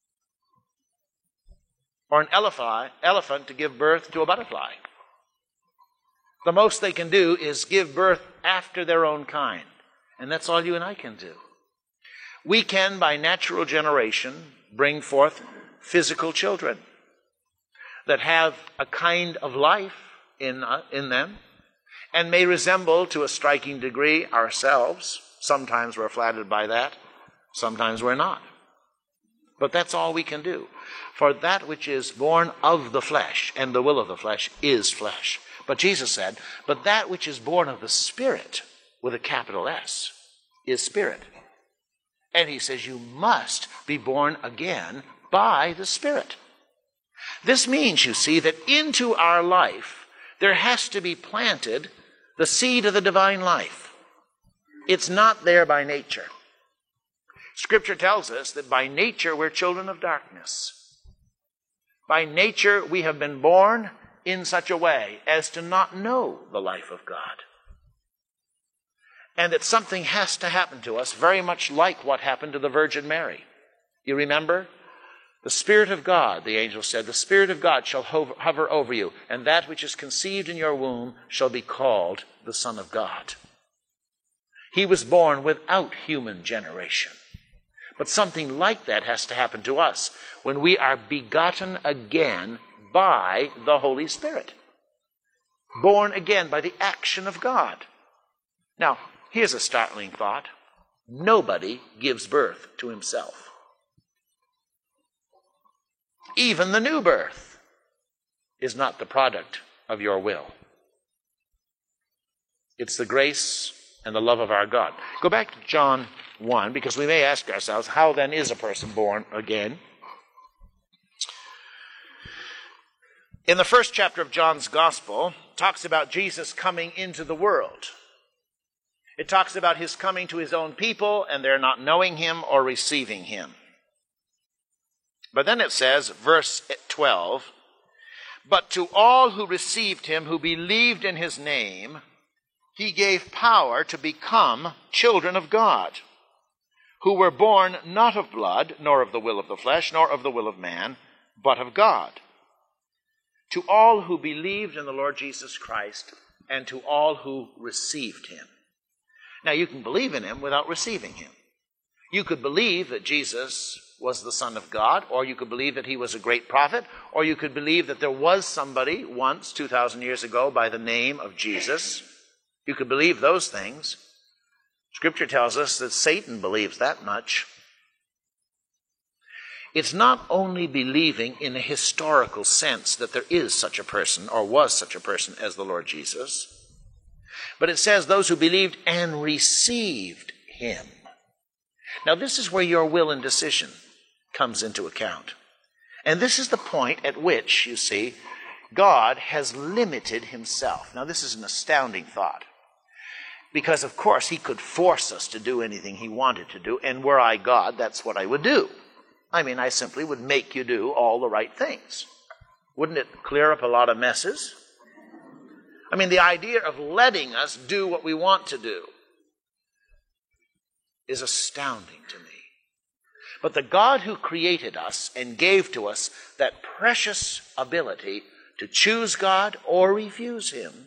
[SPEAKER 1] or an elephant, elephant to give birth to a butterfly. The most they can do is give birth after their own kind. And that's all you and I can do. We can, by natural generation, bring forth physical children that have a kind of life in, uh, in them and may resemble to a striking degree ourselves. Sometimes we're flattered by that. Sometimes we're not. But that's all we can do. For that which is born of the flesh and the will of the flesh is flesh. But Jesus said, but that which is born of the Spirit, with a capital S, is spirit. And he says you must be born again by the Spirit. This means, you see, that into our life there has to be planted the seed of the divine life. It's not there by nature. Scripture tells us that by nature we're children of darkness. By nature we have been born in such a way as to not know the life of God. And that something has to happen to us, very much like what happened to the Virgin Mary. You remember? The Spirit of God, the angel said, the Spirit of God shall hover, hover over you, and that which is conceived in your womb shall be called the Son of God. He was born without human generation. But something like that has to happen to us when we are begotten again by the Holy Spirit. Born again by the action of God. Now, here's a startling thought. Nobody gives birth to himself. Even the new birth is not the product of your will. It's the grace and the love of our God. Go back to John one, because we may ask ourselves, how then is a person born again? In the first chapter of John's Gospel, it talks about Jesus coming into the world. It talks about his coming to his own people, and they're not knowing him or receiving him. But then it says, verse twelve, but to all who received him, who believed in his name, he gave power to become children of God, who were born not of blood, nor of the will of the flesh, nor of the will of man, but of God. To all who believed in the Lord Jesus Christ, and to all who received him. Now, you can believe in him without receiving him. You could believe that Jesus was the Son of God, or you could believe that he was a great prophet, or you could believe that there was somebody once, two thousand years ago, by the name of Jesus. You could believe those things. Scripture tells us that Satan believes that much. It's not only believing in a historical sense that there is such a person, or was such a person as the Lord Jesus, but it says those who believed and received him. Now, this is where your will and decision comes into account. And this is the point at which, you see, God has limited himself. Now, this is an astounding thought. Because, of course, he could force us to do anything he wanted to do, and were I God, that's what I would do. I mean, I simply would make you do all the right things. Wouldn't it clear up a lot of messes? I mean, the idea of letting us do what we want to do is astounding to me. But the God who created us and gave to us that precious ability to choose God or refuse him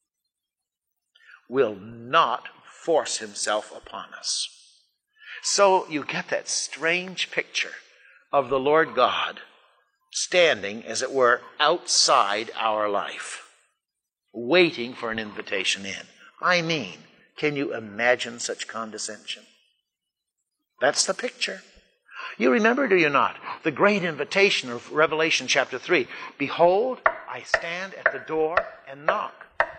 [SPEAKER 1] will not force himself upon us. So you get that strange picture of the Lord God standing, as it were, outside our life, waiting for an invitation in. I mean, can you imagine such condescension? That's the picture. You remember, do you not, the great invitation of Revelation chapter three. Behold, I stand at the door and knock.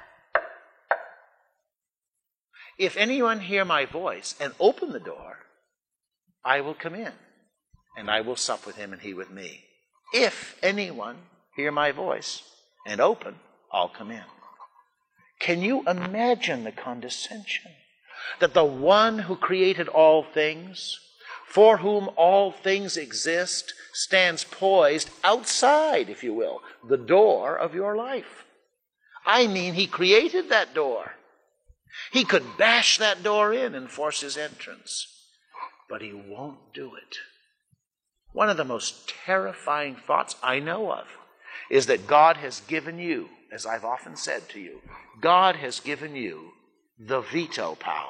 [SPEAKER 1] If anyone hear my voice and open the door, I will come in, and I will sup with him and he with me. If anyone hear my voice and open, I'll come in. Can you imagine the condescension? That the one who created all things, for whom all things exist, stands poised outside, if you will, the door of your life. I mean, he created that door. He could bash that door in and force his entrance, but he won't do it. One of the most terrifying thoughts I know of is that God has given you, as I've often said to you, God has given you the veto power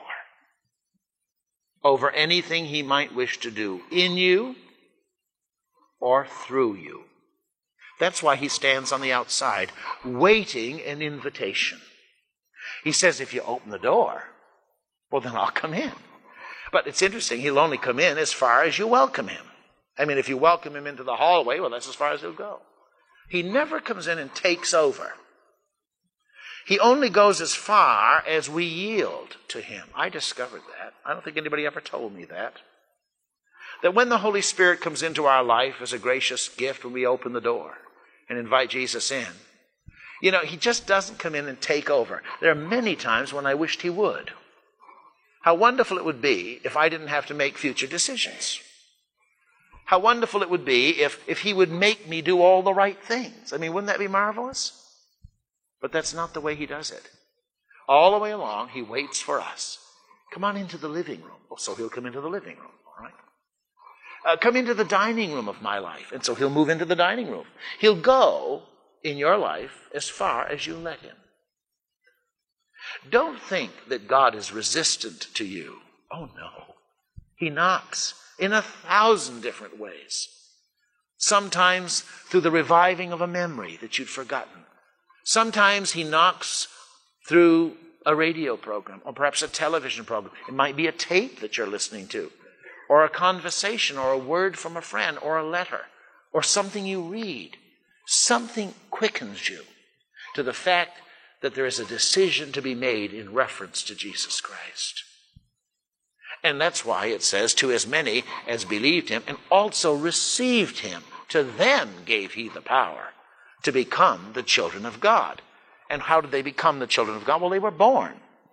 [SPEAKER 1] over anything he might wish to do in you or through you. That's why he stands on the outside, waiting an invitation. He says, if you open the door, well, then I'll come in. But it's interesting, he'll only come in as far as you welcome him. I mean, if you welcome him into the hallway, well, that's as far as he'll go. He never comes in and takes over. He only goes as far as we yield to him. I discovered that. I don't think anybody ever told me that. That when the Holy Spirit comes into our life as a gracious gift, when we open the door and invite Jesus in, you know, he just doesn't come in and take over. There are many times when I wished he would. How wonderful it would be if I didn't have to make future decisions. How wonderful it would be if, if he would make me do all the right things. I mean, wouldn't that be marvelous? But that's not the way he does it. All the way along, he waits for us. Come on into the living room. Oh, so he'll come into the living room, all right? Uh, come into the dining room of my life. And so he'll move into the dining room. He'll go in your life as far as you let him. Don't think that God is resistant to you. Oh, no. He knocks in a thousand different ways. Sometimes through the reviving of a memory that you'd forgotten. Sometimes he knocks through a radio program or perhaps a television program. It might be a tape that you're listening to, or a conversation, or a word from a friend, or a letter, or something you read. Something quickens you to the fact that there is a decision to be made in reference to Jesus Christ. And that's why it says, to as many as believed him and also received him, to them gave he the power to become the children of God. And how did they become the children of God? Well, they were born.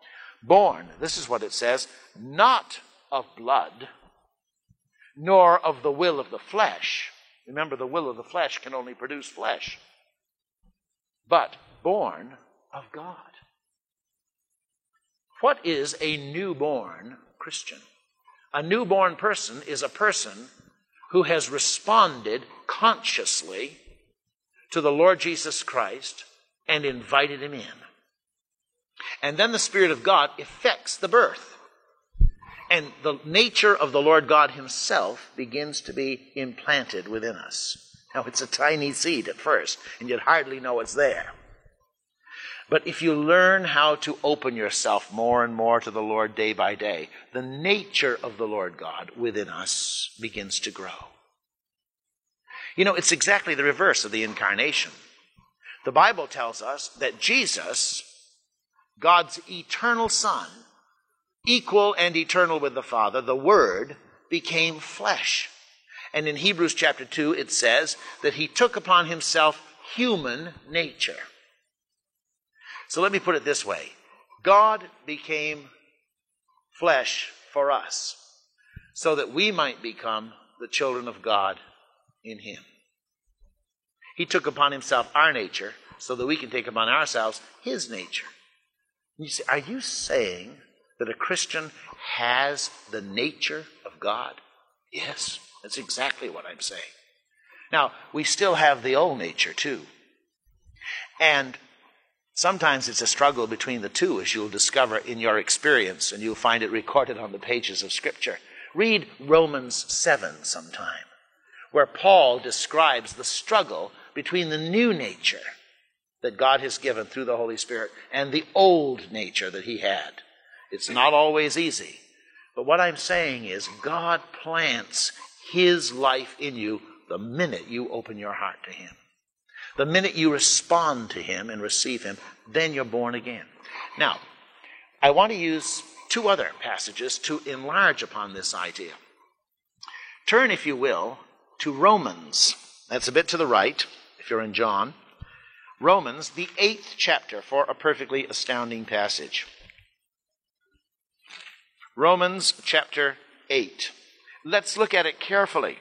[SPEAKER 1] Born, this is what it says, not of blood, nor of the will of the flesh. Remember, the will of the flesh can only produce flesh. But born of God. What is a newborn Christian? A newborn person is a person who has responded consciously to the Lord Jesus Christ and invited him in. And then the Spirit of God effects the birth. And the nature of the Lord God himself begins to be implanted within us. Now, it's a tiny seed at first, and you'd hardly know it's there. But if you learn how to open yourself more and more to the Lord day by day, the nature of the Lord God within us begins to grow. You know, it's exactly the reverse of the incarnation. The Bible tells us that Jesus, God's eternal Son, equal and eternal with the Father, the Word, became flesh. And in Hebrews chapter two, it says that he took upon himself human nature. So let me put it this way. God became flesh for us so that we might become the children of God in him. He took upon himself our nature so that we can take upon ourselves his nature. You say, are you saying that a Christian has the nature of God? Yes, that's exactly what I'm saying. Now, we still have the old nature too. And sometimes it's a struggle between the two, as you'll discover in your experience, and you'll find it recorded on the pages of Scripture. Read Romans seven sometime, where Paul describes the struggle between the new nature that God has given through the Holy Spirit and the old nature that he had. It's not always easy. But what I'm saying is God plants his life in you the minute you open your heart to him. The minute you respond to him and receive him, then you're born again. Now, I want to use two other passages to enlarge upon this idea. Turn, if you will, to Romans. That's a bit to the right, if you're in John. Romans, the eighth chapter, for a perfectly astounding passage. Romans chapter eight. Let's look at it carefully.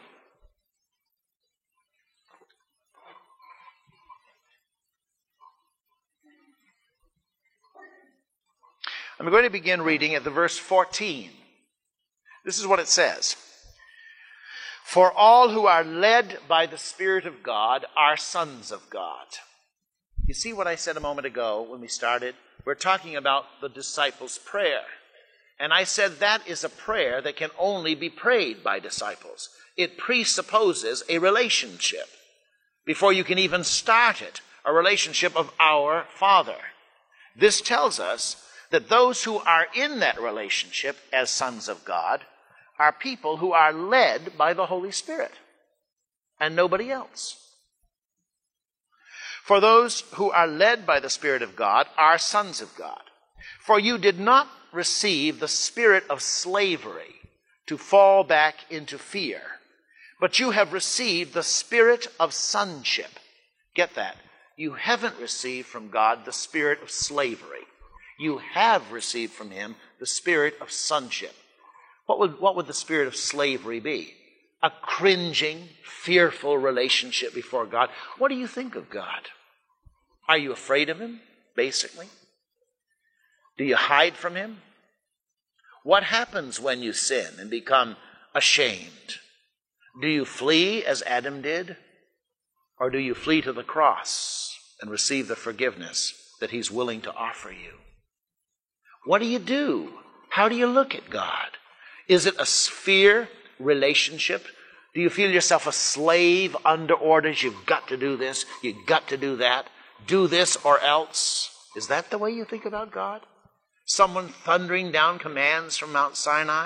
[SPEAKER 1] I'm going to begin reading at the verse fourteen. This is what it says. For all who are led by the Spirit of God are sons of God. You see what I said a moment ago when we started? We're talking about the disciples' prayer. And I said that is a prayer that can only be prayed by disciples. It presupposes a relationship. Before you can even start it, a relationship of our Father. This tells us that those who are in that relationship as sons of God are people who are led by the Holy Spirit and nobody else. For those who are led by the Spirit of God are sons of God. For you did not receive the spirit of slavery to fall back into fear, but you have received the spirit of sonship. Get that? You haven't received from God the spirit of slavery. You have received from him the spirit of sonship. What would, what would the spirit of slavery be? A cringing, fearful relationship before God. What do you think of God? Are you afraid of him, basically? Do you hide from him? What happens when you sin and become ashamed? Do you flee as Adam did? Or do you flee to the cross and receive the forgiveness that he's willing to offer you? What do you do? How do you look at God? Is it a fear relationship? Do you feel yourself a slave under orders? You've got to do this. You've got to do that. Do this or else. Is that the way you think about God? Someone thundering down commands from Mount Sinai?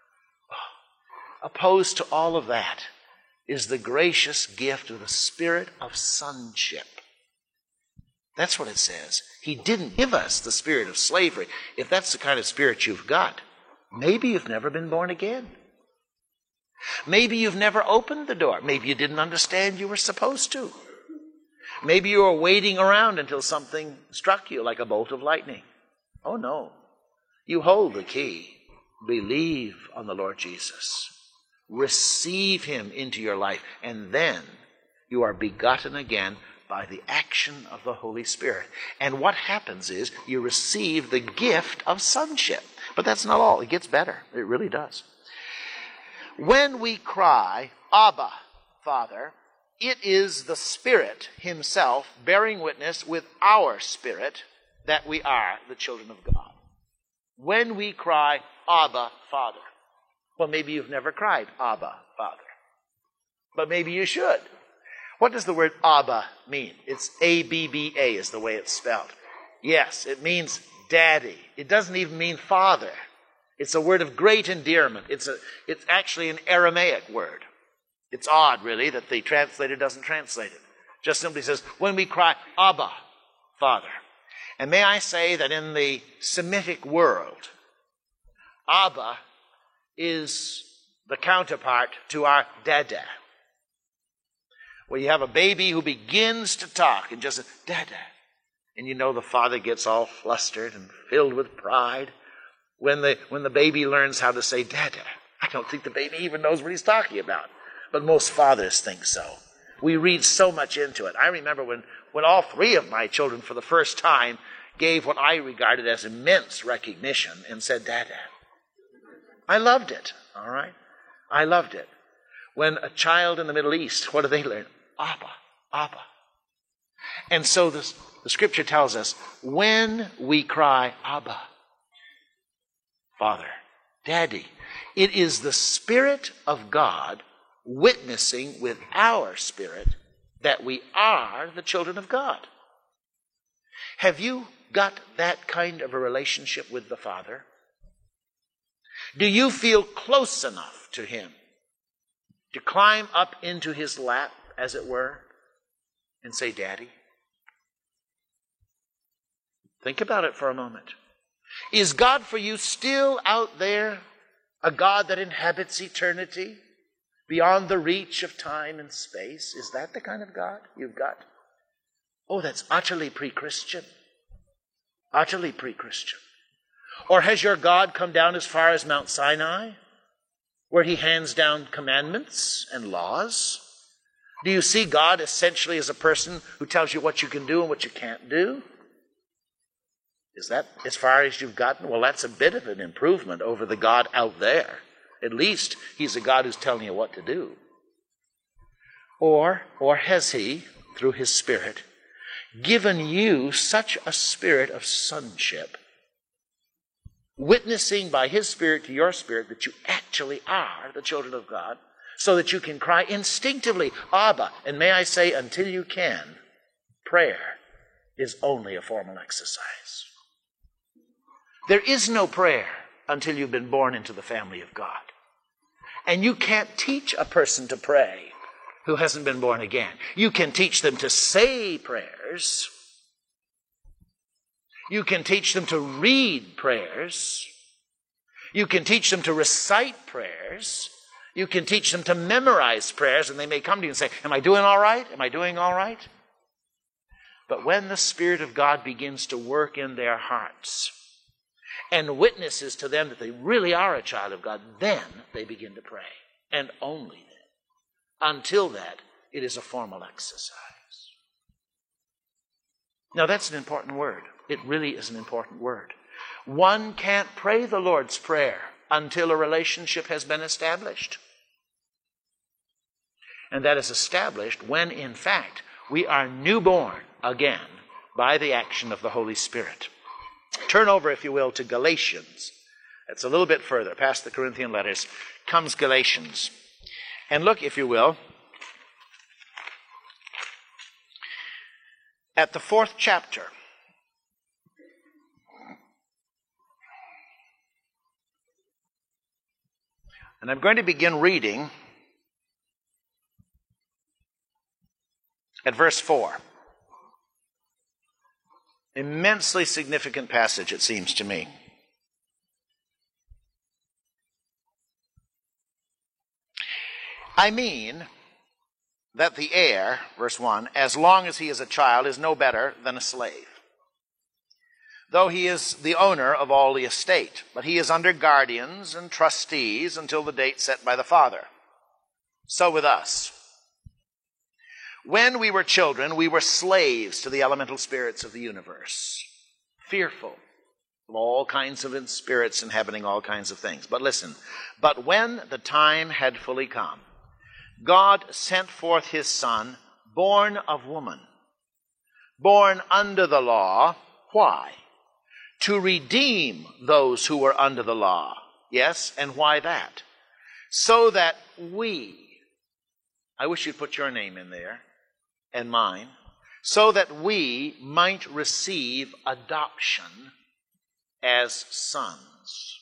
[SPEAKER 1] Opposed to all of that is the gracious gift of the spirit of sonship. That's what it says. He didn't give us the spirit of slavery. If that's the kind of spirit you've got, maybe you've never been born again. Maybe you've never opened the door. Maybe you didn't understand you were supposed to. Maybe you were waiting around until something struck you like a bolt of lightning. Oh no. You hold the key. Believe on the Lord Jesus. Receive him into your life, and then you are begotten again by the action of the Holy Spirit. And what happens is you receive the gift of sonship. But that's not all. It gets better. It really does. When we cry, Abba, Father, it is the Spirit himself bearing witness with our spirit that we are the children of God. When we cry, Abba, Father. Well, maybe you've never cried, Abba, Father. But maybe you should. What does the word Abba mean? It's A B B A is the way it's spelled. Yes, it means daddy. It doesn't even mean father. It's a word of great endearment. It's a, it's actually an Aramaic word. It's odd, really, that the translator doesn't translate it. Just simply says, when we cry, Abba, Father. And may I say that in the Semitic world, Abba is the counterpart to our dada. Where you have a baby who begins to talk and just says, dada. And you know the father gets all flustered and filled with pride when the, when the baby learns how to say dada. I don't think the baby even knows what he's talking about. But most fathers think so. We read so much into it. I remember when, when all three of my children for the first time gave what I regarded as immense recognition and said dada. I loved it, all right? I loved it. When a child in the Middle East, what do they learn? Abba, Abba. And so this, the scripture tells us, when we cry, Abba, Father, Daddy, it is the Spirit of God witnessing with our spirit that we are the children of God. Have you got that kind of a relationship with the Father? Do you feel close enough to him to climb up into his lap, as it were, and say, Daddy? Think about it for a moment. Is God for you still out there, a God that inhabits eternity, beyond the reach of time and space? Is that the kind of God you've got? Oh, that's utterly pre-Christian. Utterly pre-Christian. Or has your God come down as far as Mount Sinai, where he hands down commandments and laws? Do you see God essentially as a person who tells you what you can do and what you can't do? Is that as far as you've gotten? Well, that's a bit of an improvement over the God out there. At least he's a God who's telling you what to do. Or, or has he, through his Spirit, given you such a spirit of sonship, witnessing by his Spirit to your spirit that you actually are the children of God, so that you can cry instinctively, Abba. And may I say, until you can, prayer is only a formal exercise. There is no prayer until you've been born into the family of God. And you can't teach a person to pray who hasn't been born again. You can teach them to say prayers. You can teach them to read prayers. You can teach them to recite prayers. You can teach them to memorize prayers, and they may come to you and say, am I doing all right? Am I doing all right? But when the Spirit of God begins to work in their hearts and witnesses to them that they really are a child of God, then they begin to pray, and only then. Until that, it is a formal exercise. Now, that's an important word. It really is an important word. One can't pray the Lord's Prayer until a relationship has been established. And that is established when, in fact, we are newborn again by the action of the Holy Spirit. Turn over, if you will, to Galatians. It's a little bit further. Past the Corinthian letters comes Galatians. And look, if you will, at the fourth chapter. And I'm going to begin reading at verse four. Immensely significant passage, it seems to me. I mean that the heir, verse one, as long as he is a child, is no better than a slave, though he is the owner of all the estate. But he is under guardians and trustees until the date set by the father. So with us. When we were children, we were slaves to the elemental spirits of the universe, fearful of all kinds of spirits inhabiting all kinds of things. But listen, but when the time had fully come, God sent forth his Son, born of woman, born under the law. Why? To redeem those who were under the law. Yes, and why that? So that we, I wish you'd put your name in there, and mine, so that we might receive adoption as sons.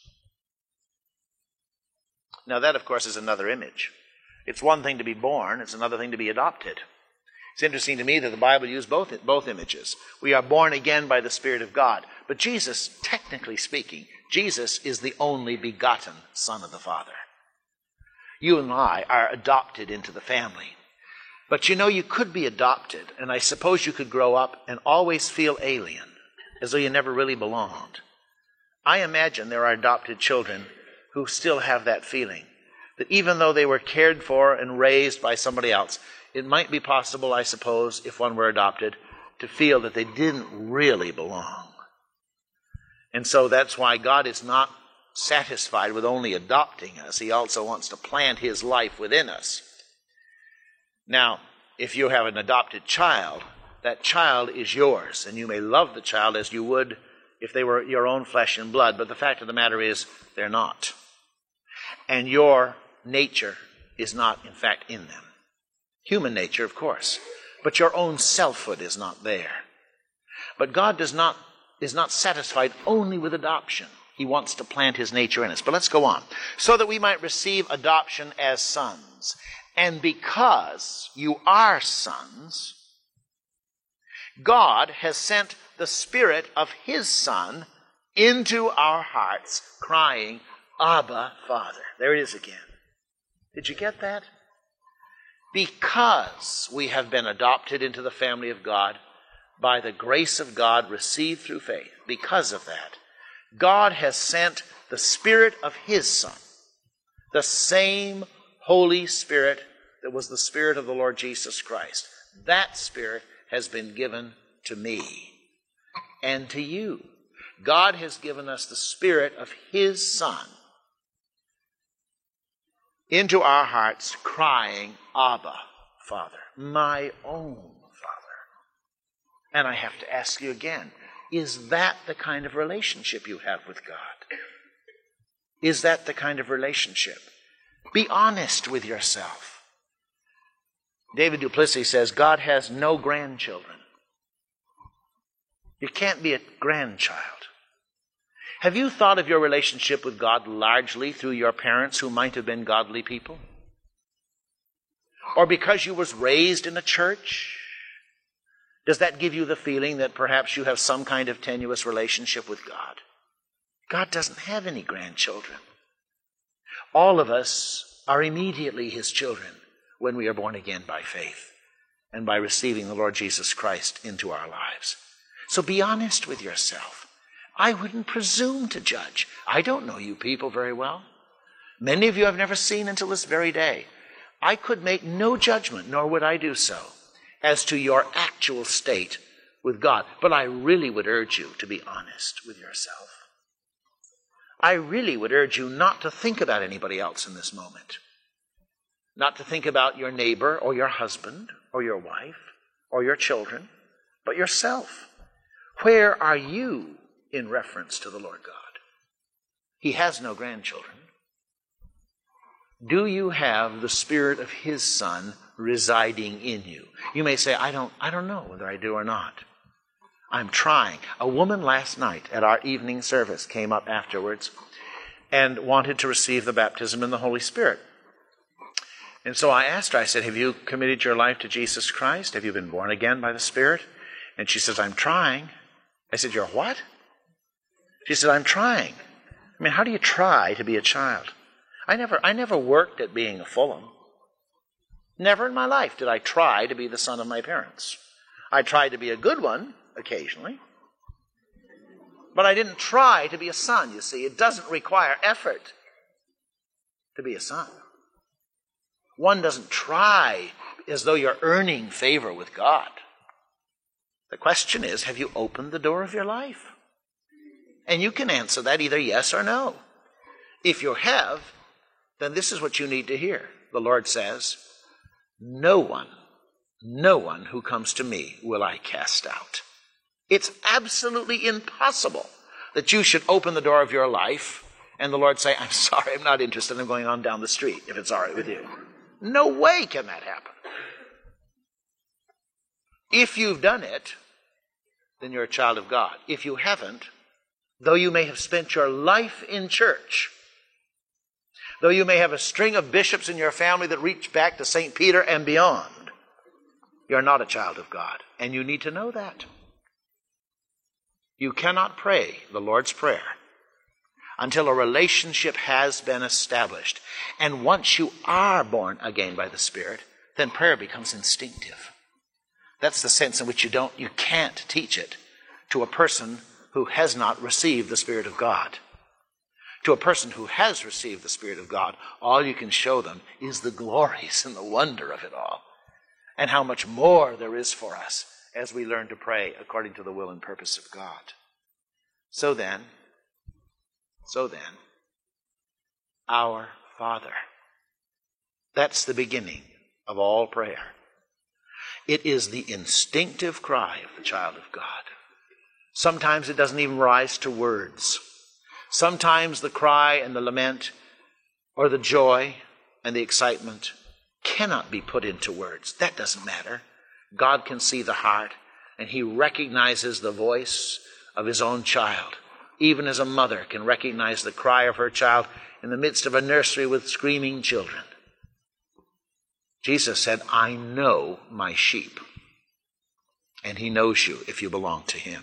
[SPEAKER 1] Now that, of course, is another image. It's one thing to be born, it's another thing to be adopted. It's interesting to me that the Bible used both, both images. We are born again by the Spirit of God. But Jesus, technically speaking, Jesus is the only begotten Son of the Father. You and I are adopted into the family. But you know, you could be adopted, and I suppose you could grow up and always feel alien, as though you never really belonged. I imagine there are adopted children who still have that feeling, that even though they were cared for and raised by somebody else, it might be possible, I suppose, if one were adopted, to feel that they didn't really belong. And so that's why God is not satisfied with only adopting us. He also wants to plant his life within us. Now, if you have an adopted child, that child is yours, and you may love the child as you would if they were your own flesh and blood, but the fact of the matter is, they're not. And your nature is not, in fact, in them. Human nature, of course, but your own selfhood is not there. But God does not, is not satisfied only with adoption. He wants to plant his nature in us. But let's go on. So that we might receive adoption as sons. And because you are sons, God has sent the Spirit of his Son into our hearts, crying, Abba, Father. There it is again. Did you get that? Because we have been adopted into the family of God by the grace of God received through faith, because of that, God has sent the Spirit of his Son, the same Holy Spirit that was the Spirit of the Lord Jesus Christ. That Spirit has been given to me and to you. God has given us the Spirit of his Son into our hearts, crying, Abba, Father, my own Father. And I have to ask you again, is that the kind of relationship you have with God? Is that the kind of relationship? Be honest with yourself. David Duplessis says, God has no grandchildren. You can't be a grandchild. Have you thought of your relationship with God largely through your parents who might have been godly people? Or because you was raised in a church? Does that give you the feeling that perhaps you have some kind of tenuous relationship with God? God doesn't have any grandchildren. All of us are immediately his children when we are born again by faith and by receiving the Lord Jesus Christ into our lives. So be honest with yourself. I wouldn't presume to judge. I don't know you people very well. Many of you I've never seen until this very day. I could make no judgment, nor would I do so, as to your actual state with God. But I really would urge you to be honest with yourself. I really would urge you not to think about anybody else in this moment. Not to think about your neighbor or your husband or your wife or your children, but yourself. Where are you in reference to the Lord God? He has no grandchildren. Do you have the Spirit of his Son residing in you? You may say, I don't, I don't know whether I do or not. I'm trying. A woman last night at our evening service came up afterwards and wanted to receive the baptism in the Holy Spirit. And so I asked her, I said, have you committed your life to Jesus Christ? Have you been born again by the Spirit? And she says, I'm trying. I said, you're what? She said, I'm trying. I mean, how do you try to be a child? I never, I never worked at being a Fulham. Never in my life did I try to be the son of my parents. I tried to be a good one occasionally. But I didn't try to be a son, you see. It doesn't require effort to be a son. One doesn't try as though you're earning favor with God. The question is, have you opened the door of your life? And you can answer that either yes or no. If you have, then this is what you need to hear. The Lord says, no one, no one who comes to me will I cast out. It's absolutely impossible that you should open the door of your life and the Lord say, I'm sorry, I'm not interested, I'm going on down the street, if it's all right with you. No way can that happen. If you've done it, then you're a child of God. If you haven't, though you may have spent your life in church, though you may have a string of bishops in your family that reach back to Saint Peter and beyond, you're not a child of God. And you need to know that. You cannot pray the Lord's Prayer until a relationship has been established. And once you are born again by the Spirit, then prayer becomes instinctive. That's the sense in which you don't, you can't teach it to a person who has not received the Spirit of God. To a person who has received the Spirit of God, all you can show them is the glories and the wonder of it all, and how much more there is for us as we learn to pray according to the will and purpose of God. So then, so then, our Father. That's the beginning of all prayer. It is the instinctive cry of the child of God. Sometimes it doesn't even rise to words. Sometimes the cry and the lament or the joy and the excitement cannot be put into words. That doesn't matter. God can see the heart, and He recognizes the voice of His own child, even as a mother can recognize the cry of her child in the midst of a nursery with screaming children. Jesus said, I know my sheep, and He knows you if you belong to Him.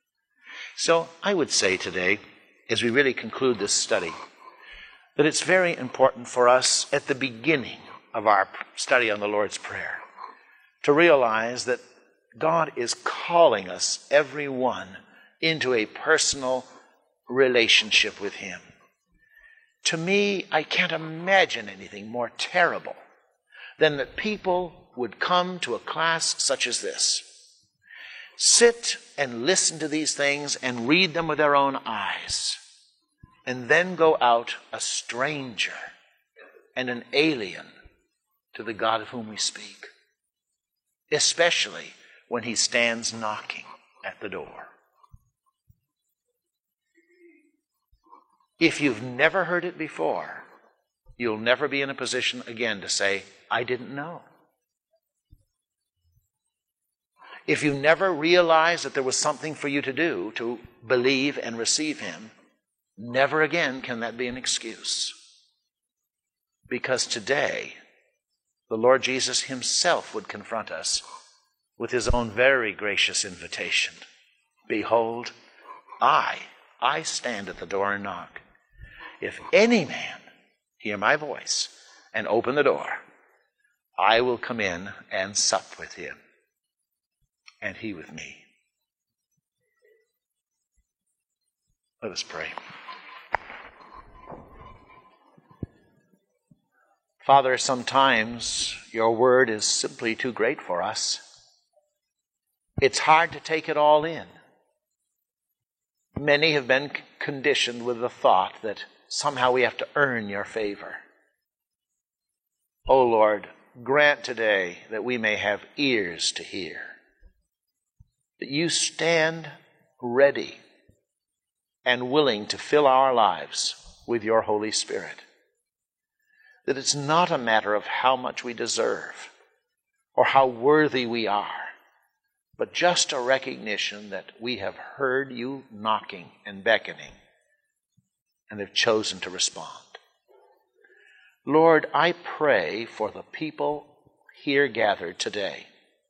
[SPEAKER 1] So I would say today, as we really conclude this study, that it's very important for us at the beginning of our study on the Lord's Prayer to realize that God is calling us, every one, into a personal relationship with Him. To me, I can't imagine anything more terrible than that people would come to a class such as this, sit and listen to these things and read them with their own eyes, and then go out a stranger and an alien to the God of whom we speak, especially when He stands knocking at the door. If you've never heard it before, you'll never be in a position again to say, I didn't know. If you never realized that there was something for you to do to believe and receive Him, never again can that be an excuse. Because today, the Lord Jesus Himself would confront us with His own very gracious invitation. Behold, I, I stand at the door and knock. If any man hear my voice and open the door, I will come in and sup with him, and he with me. Let us pray. Father, sometimes your word is simply too great for us. It's hard to take it all in. Many have been conditioned with the thought that somehow we have to earn your favor. O Lord, grant today that we may have ears to hear, that you stand ready and willing to fill our lives with your Holy Spirit, that it's not a matter of how much we deserve or how worthy we are, but just a recognition that we have heard you knocking and beckoning and have chosen to respond. Lord, I pray for the people here gathered today.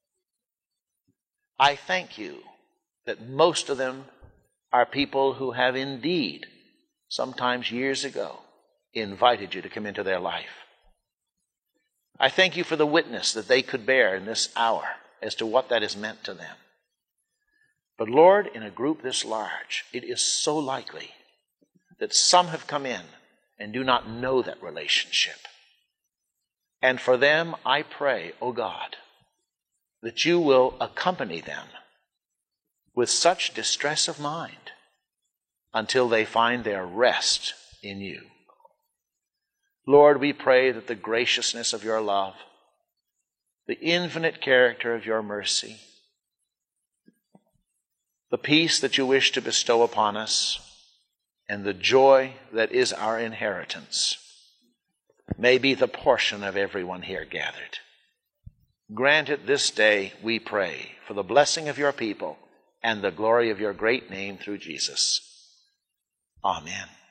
[SPEAKER 1] I thank you that most of them are people who have indeed, sometimes years ago, invited you to come into their life. I thank you for the witness that they could bear in this hour as to what that has meant to them. But Lord, in a group this large, it is so likely that some have come in and do not know that relationship. And for them, I pray, O God, that you will accompany them with such distress of mind until they find their rest in you. Lord, we pray that the graciousness of your love, the infinite character of your mercy, the peace that you wish to bestow upon us, and the joy that is our inheritance may be the portion of everyone here gathered. Grant it this day, we pray, for the blessing of your people and the glory of your great name through Jesus. Amen.